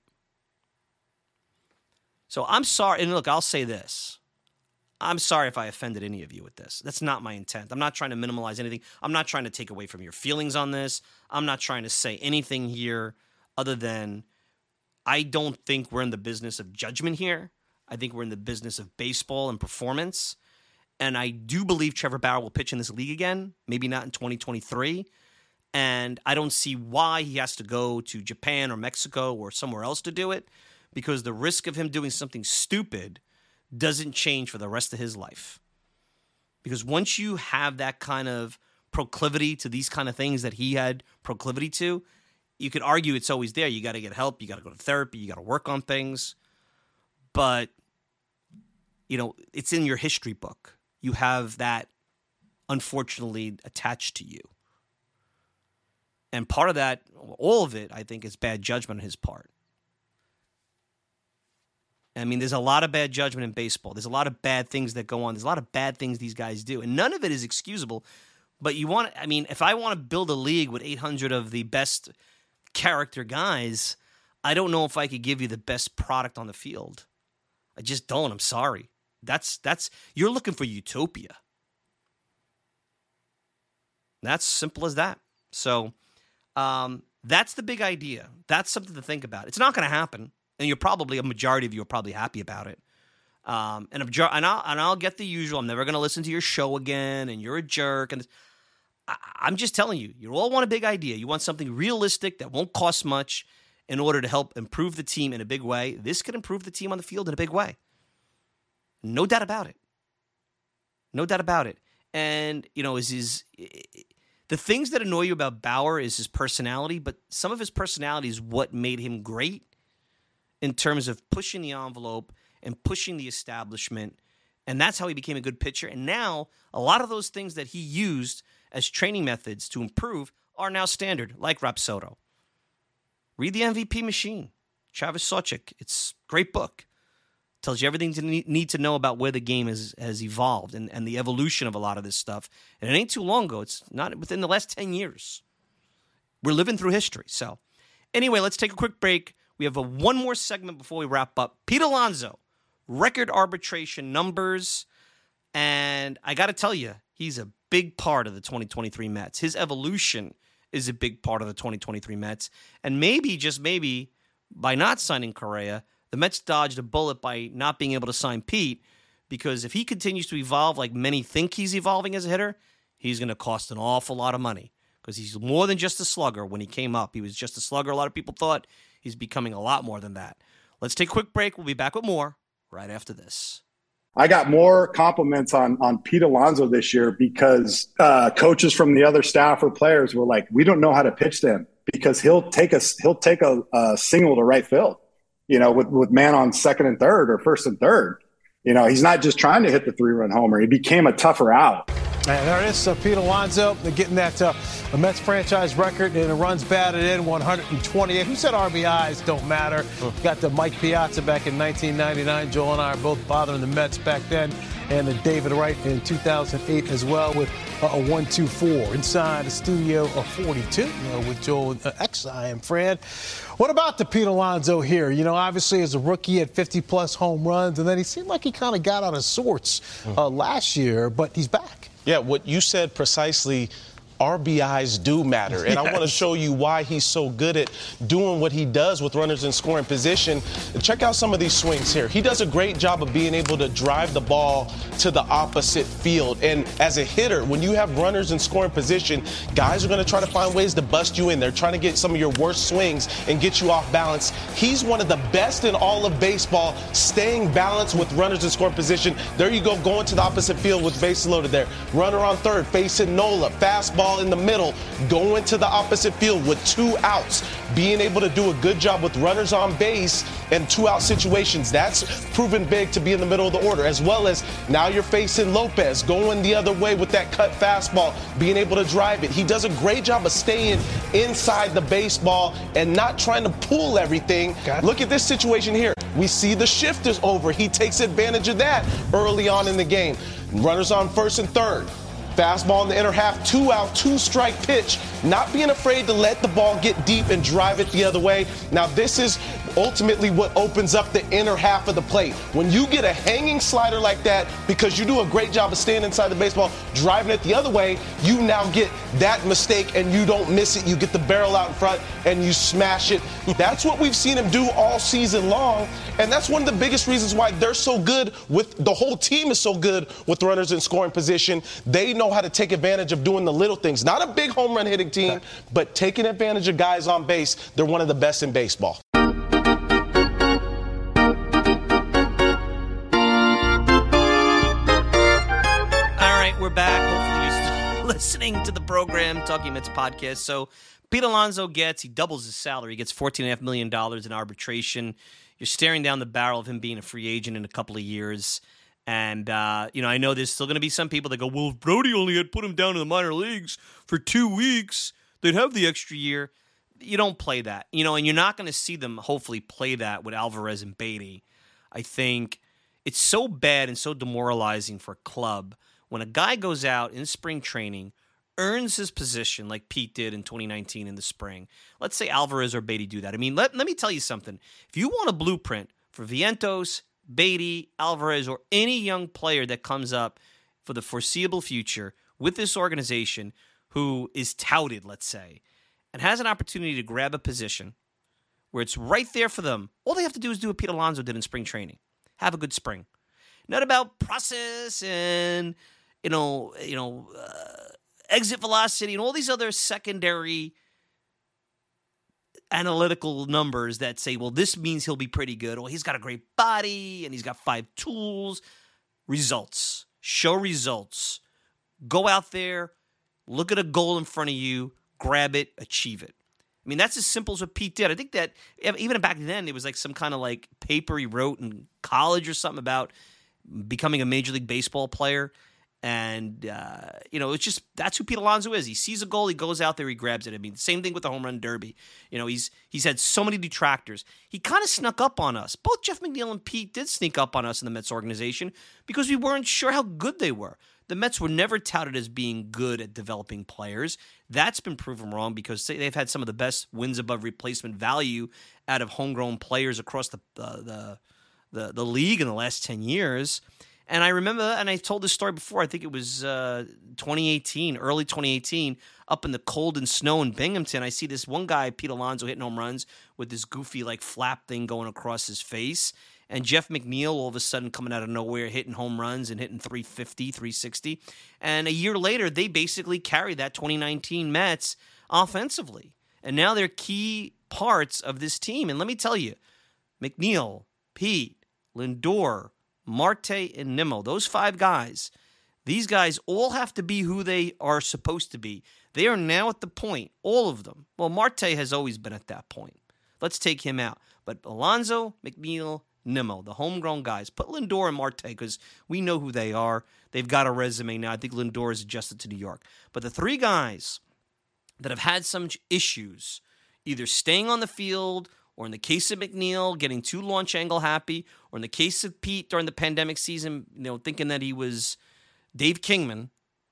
So I'm sorry. And look, I'll say this. I'm sorry if I offended any of you with this. That's not my intent. I'm not trying to minimize anything. I'm not trying to take away from your feelings on this. I'm not trying to say anything here other than I don't think we're in the business of judgment here. I think we're in the business of baseball and performance. And I do believe Trevor Bauer will pitch in this league again, maybe not in 2023. And I don't see why he has to go to Japan or Mexico or somewhere else to do it, because the risk of him doing something stupid doesn't change for the rest of his life. Because once you have that kind of proclivity to these kind of things that he had proclivity to, you could argue it's always there. You got to get help. You got to go to therapy. You got to work on things. But, it's in your history book. You have that, unfortunately, attached to you. And part of that, all of it, I think, is bad judgment on his part. I mean, there's a lot of bad judgment in baseball. There's a lot of bad things that go on. There's a lot of bad things these guys do. And none of it is excusable. But if I want to build a league with 800 of the best character guys, I don't know if I could give you the best product on the field. I just don't. I'm sorry. That's you're looking for utopia. That's simple as that. So that's the big idea. That's something to think about. It's not going to happen, and a majority of you are probably happy about it. And I'll get the usual. I'm never going to listen to your show again, and you're a jerk. And I'm just telling you, you all want a big idea. You want something realistic that won't cost much in order to help improve the team in a big way. This could improve the team on the field in a big way. No doubt about it. No doubt about it. And, the things that annoy you about Bauer is his personality, but some of his personality is what made him great in terms of pushing the envelope and pushing the establishment. And that's how he became a good pitcher. And now a lot of those things that he used as training methods to improve are now standard, like Rapsodo. Read the MVP Machine, Travis Sawchik. It's a great book. Tells you everything you need to know about where the game has evolved and the evolution of a lot of this stuff. And it ain't too long ago. It's not within the last 10 years. We're living through history. So anyway, let's take a quick break. We have one more segment before we wrap up. Pete Alonso, record arbitration numbers. And I got to tell you, he's a big part of the 2023 Mets. His evolution is a big part of the 2023 Mets. And maybe, just maybe, by not signing Correa, the Mets dodged a bullet by not being able to sign Pete, because if he continues to evolve like many think he's evolving as a hitter, he's going to cost an awful lot of money, because he's more than just a slugger. When he came up, he was just a slugger. A lot of people thought he's becoming a lot more than that. Let's take a quick break. We'll be back with more right after this. I got more compliments on Pete Alonso this year because coaches from the other staff or players were like, we don't know how to pitch to him because he'll take a single to right field, with man on second and third or first and third. You know, he's not just trying to hit the 3-run homer. He became a tougher out. And there it is, Pete Alonso getting that Mets franchise record and the runs batted in 128. Who said RBIs don't matter? Got the Mike Piazza back in 1999. Joel and I are both bothering the Mets back then. And the David Wright in 2008 as well with a 1-2-4 inside the studio of 42 with Joel and I am Fran. What about the Pete Alonso here? You know, obviously as a rookie at 50-plus home runs, and then he seemed like he kind of got out of sorts last year, but he's back. Yeah, what you said precisely, RBIs do matter. And I want to show you why he's so good at doing what he does with runners in scoring position. Check out some of these swings here. He does a great job of being able to drive the ball to the opposite field. And as a hitter, when you have runners in scoring position, guys are going to try to find ways to bust you in. They're trying to get some of your worst swings and get you off balance. He's one of the best in all of baseball, staying balanced with runners in scoring position. There you go, going to the opposite field with bases loaded there. Runner on third, facing Nola. Fastball in the middle, going to the opposite field with 2 outs, being able to do a good job with runners on base and 2-out situations. That's proven big to be in the middle of the order, as well as now you're facing Lopez, going the other way with that cut fastball, being able to drive it. He does a great job of staying inside the baseball and not trying to pull everything. Look at this situation here. We see the shift is over. He takes advantage of that early on in the game. Runners on first and third. Fastball in the inner half, 2-out, 2-strike pitch. Not being afraid to let the ball get deep and drive it the other way. Now, this is ultimately what opens up the inner half of the plate. When you get a hanging slider like that, because you do a great job of staying inside the baseball, driving it the other way, you now get that mistake and you don't miss it. You get the barrel out in front and you smash it. That's what we've seen him do all season long. And that's one of the biggest reasons why they're so good with the whole team is so good with runners in scoring position. They know how to take advantage of doing the little things. Not a big home run hitting team, but taking advantage of guys on base. They're one of the best in baseball. All right, we're back. Hopefully you're still listening to the program, Talking Mets podcast. So Pete Alonso he doubles his salary. He gets $14.5 million in arbitration. You're staring down the barrel of him being a free agent in a couple of years. And, I know there's still going to be some people that go, well, if Brody only had put him down in the minor leagues for 2 weeks, they'd have the extra year. You don't play that, and you're not going to see them hopefully play that with Alvarez and Beatty. I think it's so bad and so demoralizing for a club when a guy goes out in spring training, earns his position like Pete did in 2019 in the spring. Let's say Alvarez or Beatty do that. I mean, let me tell you something. If you want a blueprint for Vientos, Beatty, Alvarez, or any young player that comes up for the foreseeable future with this organization who is touted, let's say, and has an opportunity to grab a position where it's right there for them, all they have to do is do what Pete Alonso did in spring training. Have a good spring. Not about process and, exit velocity and all these other secondary analytical numbers that say, well, this means he'll be pretty good. Well, he's got a great body and he's got 5 tools. Results. Show results. Go out there, look at a goal in front of you, grab it, achieve it. I mean, that's as simple as what Pete did. I think that even back then, it was like some kind of like paper he wrote in college or something about becoming a Major League Baseball player. And, it's just, that's who Pete Alonso is. He sees a goal, he goes out there, he grabs it. I mean, same thing with the home run derby. He's had so many detractors. He kind of snuck up on us. Both Jeff McNeil and Pete did sneak up on us in the Mets organization because we weren't sure how good they were. The Mets were never touted as being good at developing players. That's been proven wrong because they've had some of the best wins above replacement value out of homegrown players across the league in the last 10 years. And I remember, and I told this story before, I think it was 2018, early 2018, up in the cold and snow in Binghamton. I see this one guy, Pete Alonso, hitting home runs with this goofy like flap thing going across his face. And Jeff McNeil all of a sudden coming out of nowhere, hitting home runs and hitting 350, 360. And a year later, they basically carried that 2019 Mets offensively. And now they're key parts of this team. And let me tell you, McNeil, Pete, Lindor, Marte, and Nimmo, those 5 guys, these guys all have to be who they are supposed to be. They are now at the point, all of them. Well, Marte has always been at that point. Let's take him out. But Alonso, McNeil, Nimmo, the homegrown guys. Put Lindor and Marte because we know who they are. They've got a resume now. I think Lindor is adjusted to New York. But the three guys that have had some issues, either staying on the field or in the case of McNeil, getting too launch angle happy, or in the case of Pete during the pandemic season, thinking that he was Dave Kingman,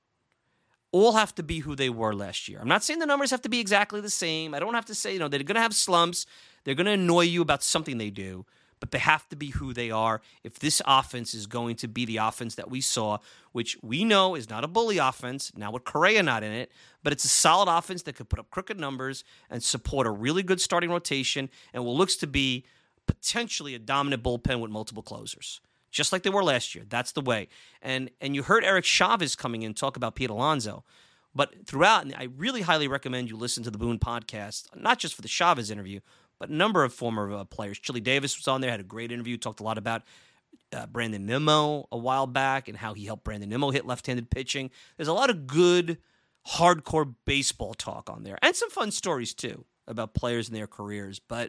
all have to be who they were last year. I'm not saying the numbers have to be exactly the same. I don't have to say, they're going to have slumps. They're going to annoy you about something they do, but they have to be who they are if this offense is going to be the offense that we saw, which we know is not a bully offense, now with Correa not in it, but it's a solid offense that could put up crooked numbers and support a really good starting rotation and what looks to be potentially a dominant bullpen with multiple closers. Just like they were last year. That's the way. And you heard Eric Chavez coming in talk about Pete Alonso. But throughout, and I really highly recommend you listen to the Boone podcast, not just for the Chavez interview, but a number of former players. Chili Davis was on there, had a great interview, talked a lot about Brandon Nimmo a while back and how he helped Brandon Nimmo hit left-handed pitching. There's a lot of good, hardcore baseball talk on there. And some fun stories, too, about players and their careers. But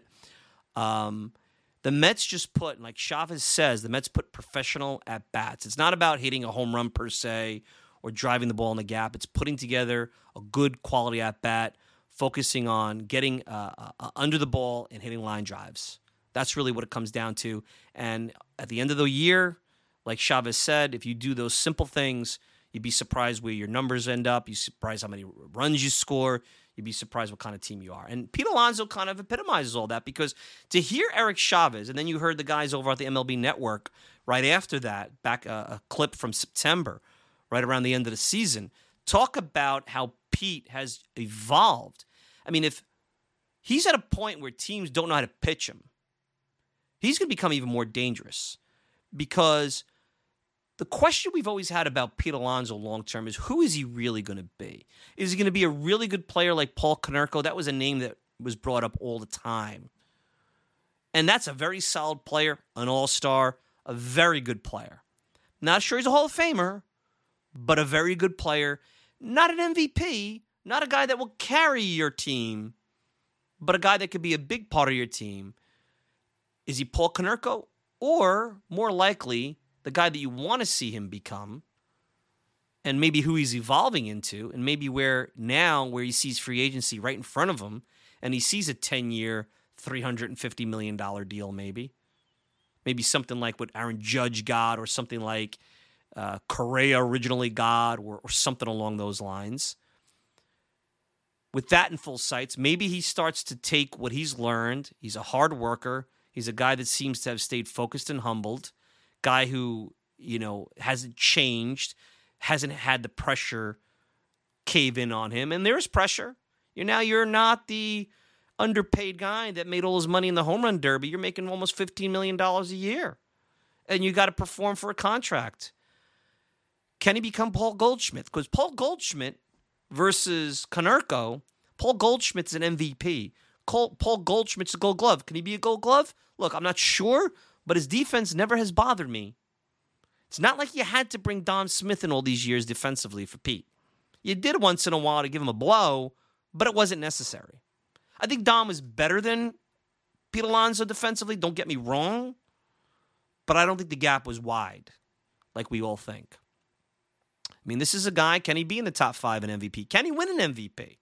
the Mets just put, like Chavez says, the Mets put professional at-bats. It's not about hitting a home run per se or driving the ball in the gap. It's putting together a good quality at-bat, focusing on getting under the ball and hitting line drives. That's really what it comes down to. And at the end of the year, like Chavez said, if you do those simple things, you'd be surprised where your numbers end up. You'd be surprised how many runs you score. You'd be surprised what kind of team you are. And Pete Alonso kind of epitomizes all that because to hear Eric Chavez, and then you heard the guys over at the MLB Network right after that, back a clip from September, right around the end of the season, talk about how Pete has evolved. I mean, if he's at a point where teams don't know how to pitch him, he's going to become even more dangerous because the question we've always had about Pete Alonso long-term is who is he really going to be? Is he going to be a really good player like Paul Konerko? That was a name that was brought up all the time. And that's a very solid player, an all-star, a very good player. Not sure he's a Hall of Famer, but a very good player. Not an MVP, not a guy that will carry your team, but a guy that could be a big part of your team. Is he Paul Konerko? Or, more likely, the guy that you want to see him become, and maybe who he's evolving into, and maybe where he sees free agency right in front of him, and he sees a 10-year, $350 million deal maybe. Maybe something like what Aaron Judge got, or something like Correa originally got, or something along those lines. With that in full sights, maybe he starts to take what he's learned. He's a hard worker. He's a guy that seems to have stayed focused and humbled. Guy who, hasn't changed, hasn't had the pressure cave in on him. And there's pressure. You're not the underpaid guy that made all his money in the home run derby. You're making almost $15 million a year. And you got to perform for a contract. Can he become Paul Goldschmidt? Because Paul Goldschmidt versus Konerko, Paul Goldschmidt's an MVP. Paul Goldschmidt's a Gold Glove. Can he be a Gold Glove? Look, I'm not sure, but his defense never has bothered me. It's not like you had to bring Dom Smith in all these years defensively for Pete. You did once in a while to give him a blow, but it wasn't necessary. I think Dom was better than Pete Alonso defensively, don't get me wrong, but I don't think the gap was wide like we all think. I mean, this is a guy, can he be in the top 5 in MVP? Can he win an MVP?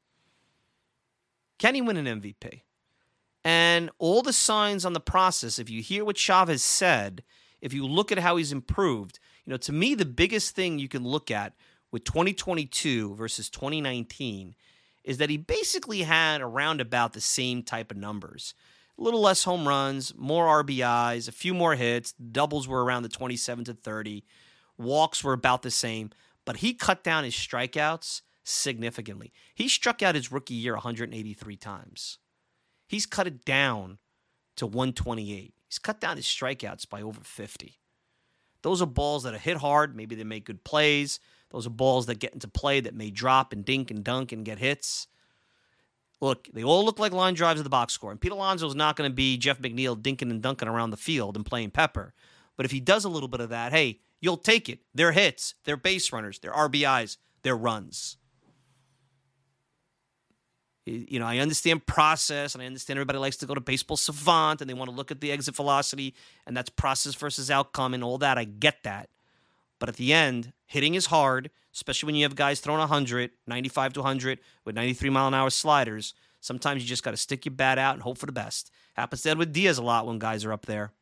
Can he win an MVP? And all the signs on the process, if you hear what Chavez said, if you look at how he's improved, to me, the biggest thing you can look at with 2022 versus 2019 is that he basically had around about the same type of numbers. A little less home runs, more RBIs, a few more hits. Doubles were around the 27 to 30. Walks were about the same. But he cut down his strikeouts significantly. He struck out his rookie year 183 times. He's cut it down to 128. He's cut down his strikeouts by over 50. Those are balls that are hit hard. Maybe they make good plays. Those are balls that get into play that may drop and dink and dunk and get hits. Look, they all look like line drives of the box score. And Pete Alonso is not going to be Jeff McNeil dinking and dunking around the field and playing pepper. But if he does a little bit of that, hey, you'll take it. They're hits. They're base runners. They're RBIs. They're runs. I understand process, and I understand everybody likes to go to Baseball Savant, and they want to look at the exit velocity, and that's process versus outcome and all that. I get that. But at the end, hitting is hard, especially when you have guys throwing 100, 95 to 100 with 93-mile-an-hour sliders. Sometimes you just got to stick your bat out and hope for the best. Happens to Edwin Diaz a lot when guys are up there.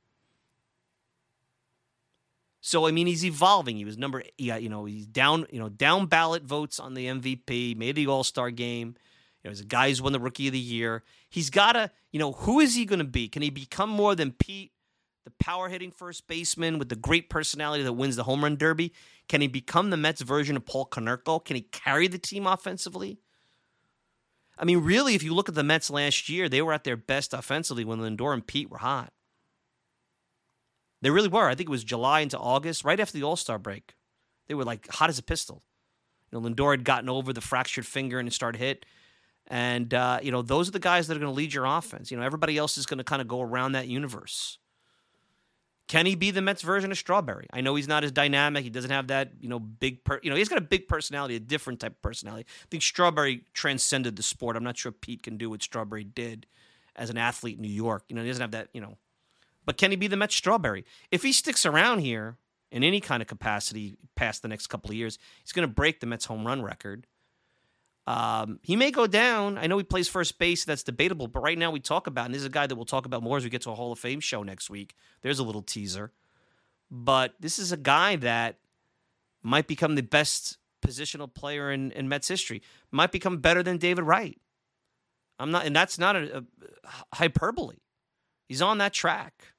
So, I mean, he's evolving. He was he's down ballot votes on the MVP, made the All-Star game. He's a guy who's won the Rookie of the Year. He's got to, who is he going to be? Can he become more than Pete, the power-hitting first baseman with the great personality that wins the home run derby? Can he become the Mets version of Paul Konerko? Can he carry the team offensively? I mean, really, if you look at the Mets last year, they were at their best offensively when Lindor and Pete were hot. They really were. I think it was July into August, right after the All-Star break. They were like hot as a pistol. Lindor had gotten over the fractured finger and it started hit. And, those are the guys that are going to lead your offense. Everybody else is going to kind of go around that universe. Can he be the Mets version of Strawberry? I know he's not as dynamic. He doesn't have that, big, he's got a big personality, a different type of personality. I think Strawberry transcended the sport. I'm not sure Pete can do what Strawberry did as an athlete in New York. He doesn't have that, But can he be the Mets Strawberry? If he sticks around here in any kind of capacity past the next couple of years, he's going to break the Mets home run record. He may go down. I know he plays first base. That's debatable. But right now we talk about, and this is a guy that we'll talk about more as we get to a Hall of Fame show next week. There's a little teaser. But this is a guy that might become the best positional player in Mets history. Might become better than David Wright. And that's not a hyperbole. He's on that track.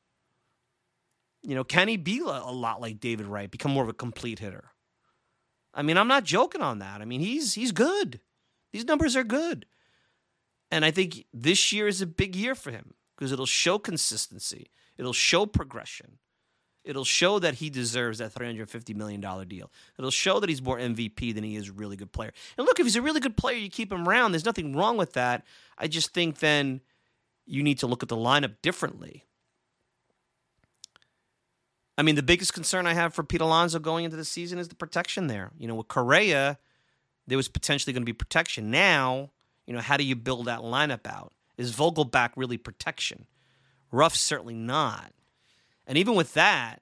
Can he be a lot like David Wright, become more of a complete hitter? I mean, I'm not joking on that. I mean, he's good. These numbers are good. And I think this year is a big year for him because it'll show consistency. It'll show progression. It'll show that he deserves that $350 million deal. It'll show that he's more MVP than he is a really good player. And look, if he's a really good player, you keep him around. There's nothing wrong with that. I just think then you need to look at the lineup differently. I mean, the biggest concern I have for Pete Alonso going into the season is the protection there. With Correa, there was potentially going to be protection. Now, how do you build that lineup out? Is Vogelbach really protection? Ruff's certainly not. And even with that,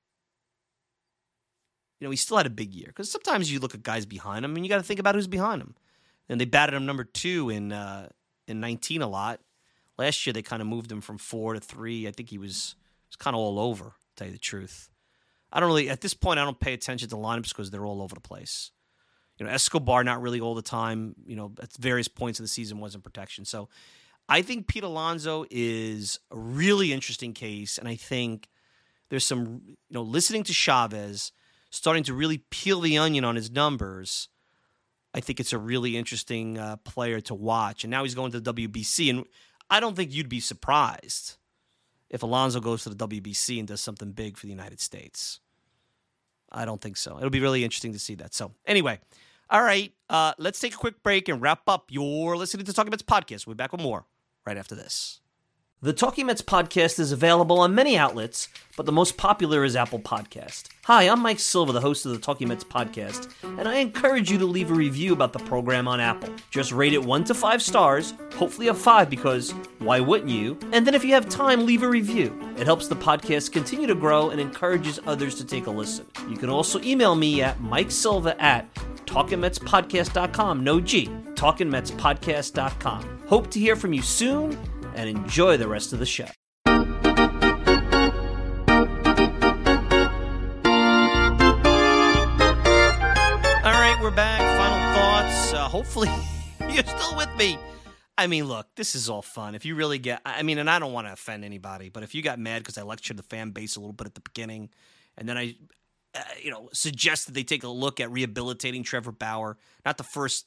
he still had a big year. Because sometimes you look at guys behind him, and you got to think about who's behind him. And they batted him number 2 in 19 a lot. Last year, they kind of moved him from 4 to 3. I think he was kind of all over. Tell you the truth, at this point, I don't pay attention to lineups because they're all over the place. Escobar, not really all the time, at various points of the season wasn't protection. So I think Pete Alonso is a really interesting case. And I think there's some, listening to Chavez, starting to really peel the onion on his numbers. I think it's a really interesting player to watch. And now he's going to the WBC. And I don't think you'd be surprised if Alonso goes to the WBC and does something big for the United States. I don't think so. It'll be really interesting to see that. So anyway, all right, let's take a quick break and wrap up. You're listening to Talking Mets Podcast. We'll be back with more right after this. The Talking Mets Podcast is available on many outlets, but the most popular is Apple Podcast. Hi, I'm Mike Silva, the host of the Talking Mets Podcast, and I encourage you to leave a review about the program on Apple. Just rate it 1 to 5 stars, hopefully a 5 because why wouldn't you? And then if you have time, leave a review. It helps the podcast continue to grow and encourages others to take a listen. You can also email me at MikeSilva@TalkingMetsPodcast.com. No G, TalkingMetsPodcast.com. Hope to hear from you soon, and enjoy the rest of the show. All right, we're back. Final thoughts. Hopefully, you're still with me. I mean, look, this is all fun. If you really and I don't want to offend anybody, but if you got mad because I lectured the fan base a little bit at the beginning, and then I, suggested they take a look at rehabilitating Trevor Bauer, not the first,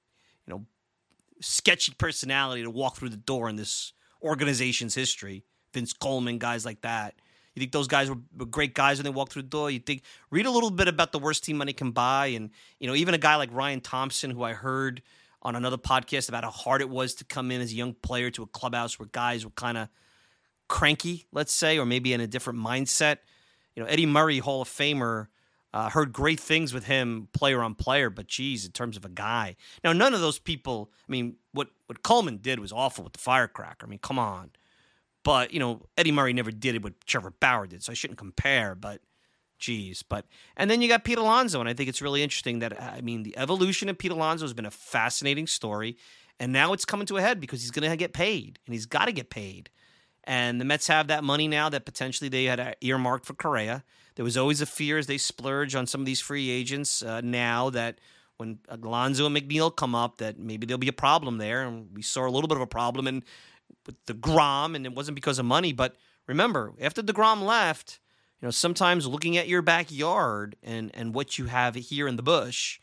sketchy personality to walk through the door in this organization's history. Vince Coleman, guys like that. You think those guys were great guys when they walked through the door? You think, read a little bit about the worst team money can buy. And, even a guy like Ryan Thompson, who I heard on another podcast about how hard it was to come in as a young player to a clubhouse where guys were kind of cranky, let's say, or maybe in a different mindset. Eddie Murray, Hall of Famer, Heard great things with him, player on player, but geez, in terms of a guy. Now, none of those people, I mean, what Coleman did was awful with the firecracker. I mean, come on. But, Eddie Murray never did it what Trevor Bauer did, so I shouldn't compare, but geez. And then you got Pete Alonso, and I think it's really interesting that, the evolution of Pete Alonso has been a fascinating story, and now it's coming to a head because he's going to get paid, and he's got to get paid. And the Mets have that money now that potentially they had earmarked for Correa. There was always a fear as they splurge on some of these free agents now that when Alonso and McNeil come up that maybe there'll be a problem there. And we saw a little bit of a problem with DeGrom, and it wasn't because of money. But remember, after DeGrom left, sometimes looking at your backyard and what you have here in the bush,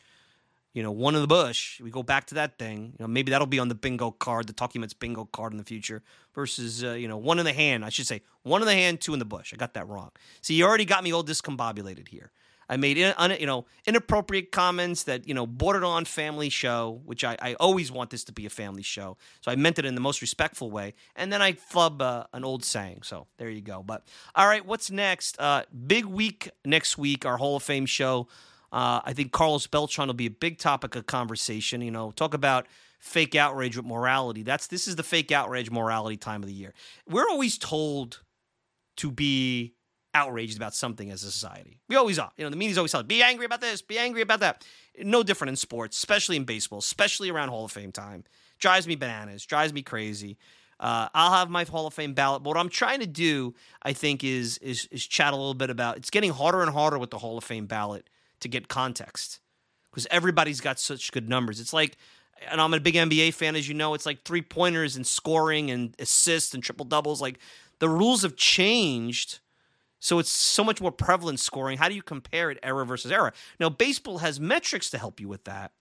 one in the bush, we go back to that thing. Maybe that'll be on the bingo card, the Talking Mets bingo card in the future versus, one in the hand. I should say one in the hand, two in the bush. I got that wrong. See, you already got me all discombobulated here. I made, inappropriate comments that, bordered on family show, which I always want this to be a family show. So I meant it in the most respectful way. And then I flub an old saying. So there you go. But all right, what's next? Big week next week, our Hall of Fame show. I think Carlos Beltran will be a big topic of conversation. Talk about fake outrage with morality. This is the fake outrage morality time of the year. We're always told to be outraged about something as a society. We always are. The media's always telling, be angry about this, be angry about that. No different in sports, especially in baseball, especially around Hall of Fame time. Drives me bananas, drives me crazy. I'll have my Hall of Fame ballot. But what I'm trying to do, I think, is chat a little bit about, it's getting harder and harder with the Hall of Fame ballot to get context because everybody's got such good numbers. It's like, and I'm a big NBA fan, as you know, it's like 3-pointers and scoring and assists and triple doubles. Like the rules have changed. So it's so much more prevalent scoring. How do you compare it era versus era? Now, baseball has metrics to help you with that,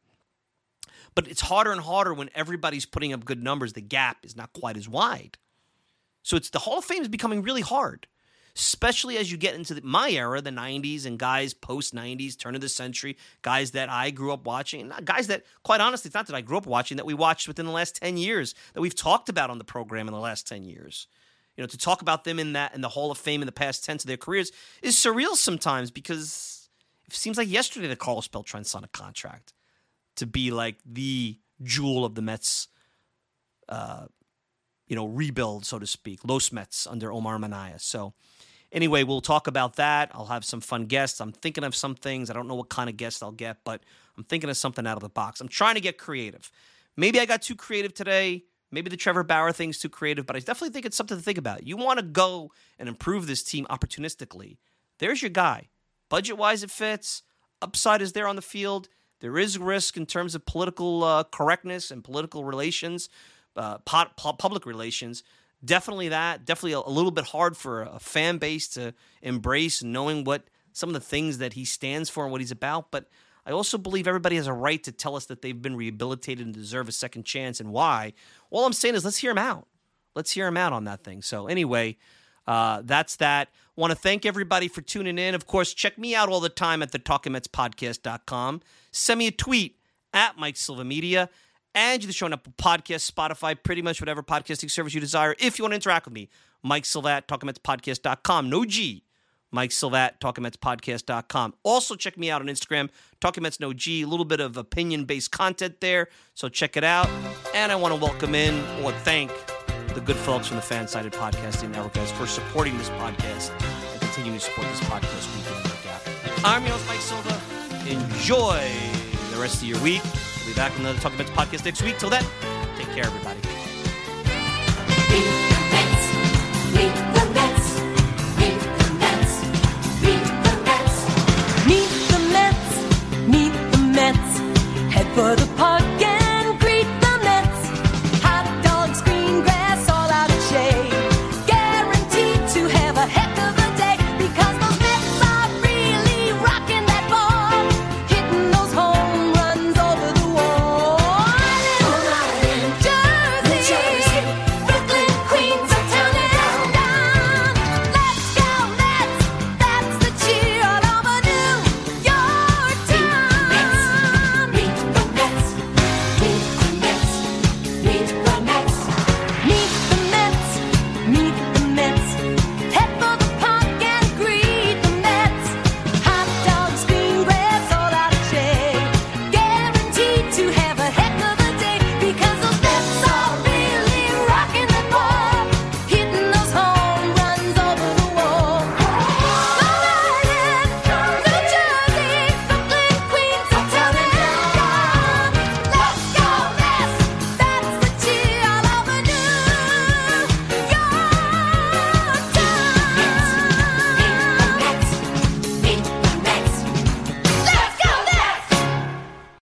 but it's harder and harder when everybody's putting up good numbers. The gap is not quite as wide. So the Hall of Fame is becoming really hard, especially as you get into my era, the 90s, and guys post-90s, turn of the century, guys that I grew up watching, and guys that, quite honestly, it's not that I grew up watching, that we watched within the last 10 years, that we've talked about on the program in the last 10 years. To talk about them in the Hall of Fame in the past tense of their careers is surreal sometimes because it seems like yesterday that Carlos Beltran signed a contract to be like the jewel of the Mets, rebuild, so to speak, Los Mets under Omar Minaya. So anyway, we'll talk about that. I'll have some fun guests. I'm thinking of some things. I don't know what kind of guests I'll get, but I'm thinking of something out of the box. I'm trying to get creative. Maybe I got too creative today. Maybe the Trevor Bauer thing's too creative, but I definitely think it's something to think about. You want to go and improve this team opportunistically. There's your guy. Budget-wise, it fits. Upside is there on the field. There is risk in terms of political correctness and political relations, public relations. Definitely that. Definitely a little bit hard for a fan base to embrace, knowing what some of the things that he stands for and what he's about. But I also believe everybody has a right to tell us that they've been rehabilitated and deserve a second chance and why. All I'm saying is let's hear him out. Let's hear him out on that thing. So anyway, that's that. Want to thank everybody for tuning in. Of course, check me out all the time at thetalkingmetspodcast.com. Send me a tweet at Mike Silva Media. And you're showing up on Podcast, Spotify, pretty much whatever podcasting service you desire. If you want to interact with me, Mike Silva at talkingmetspodcast.com. No G. Mike Silva at talkingmetspodcast.com. Also, check me out on Instagram, Talking Mets No G, a little bit of opinion-based content there, so check it out. And I want to welcome in or thank the good folks from the Fan-Sided Podcasting Network guys for supporting this podcast and continuing to support this podcast week in and week out. I'm your host, Mike Silva. Enjoy the rest of your week. We'll be back on the Talking Mets podcast next week. Till then, take care, everybody. For the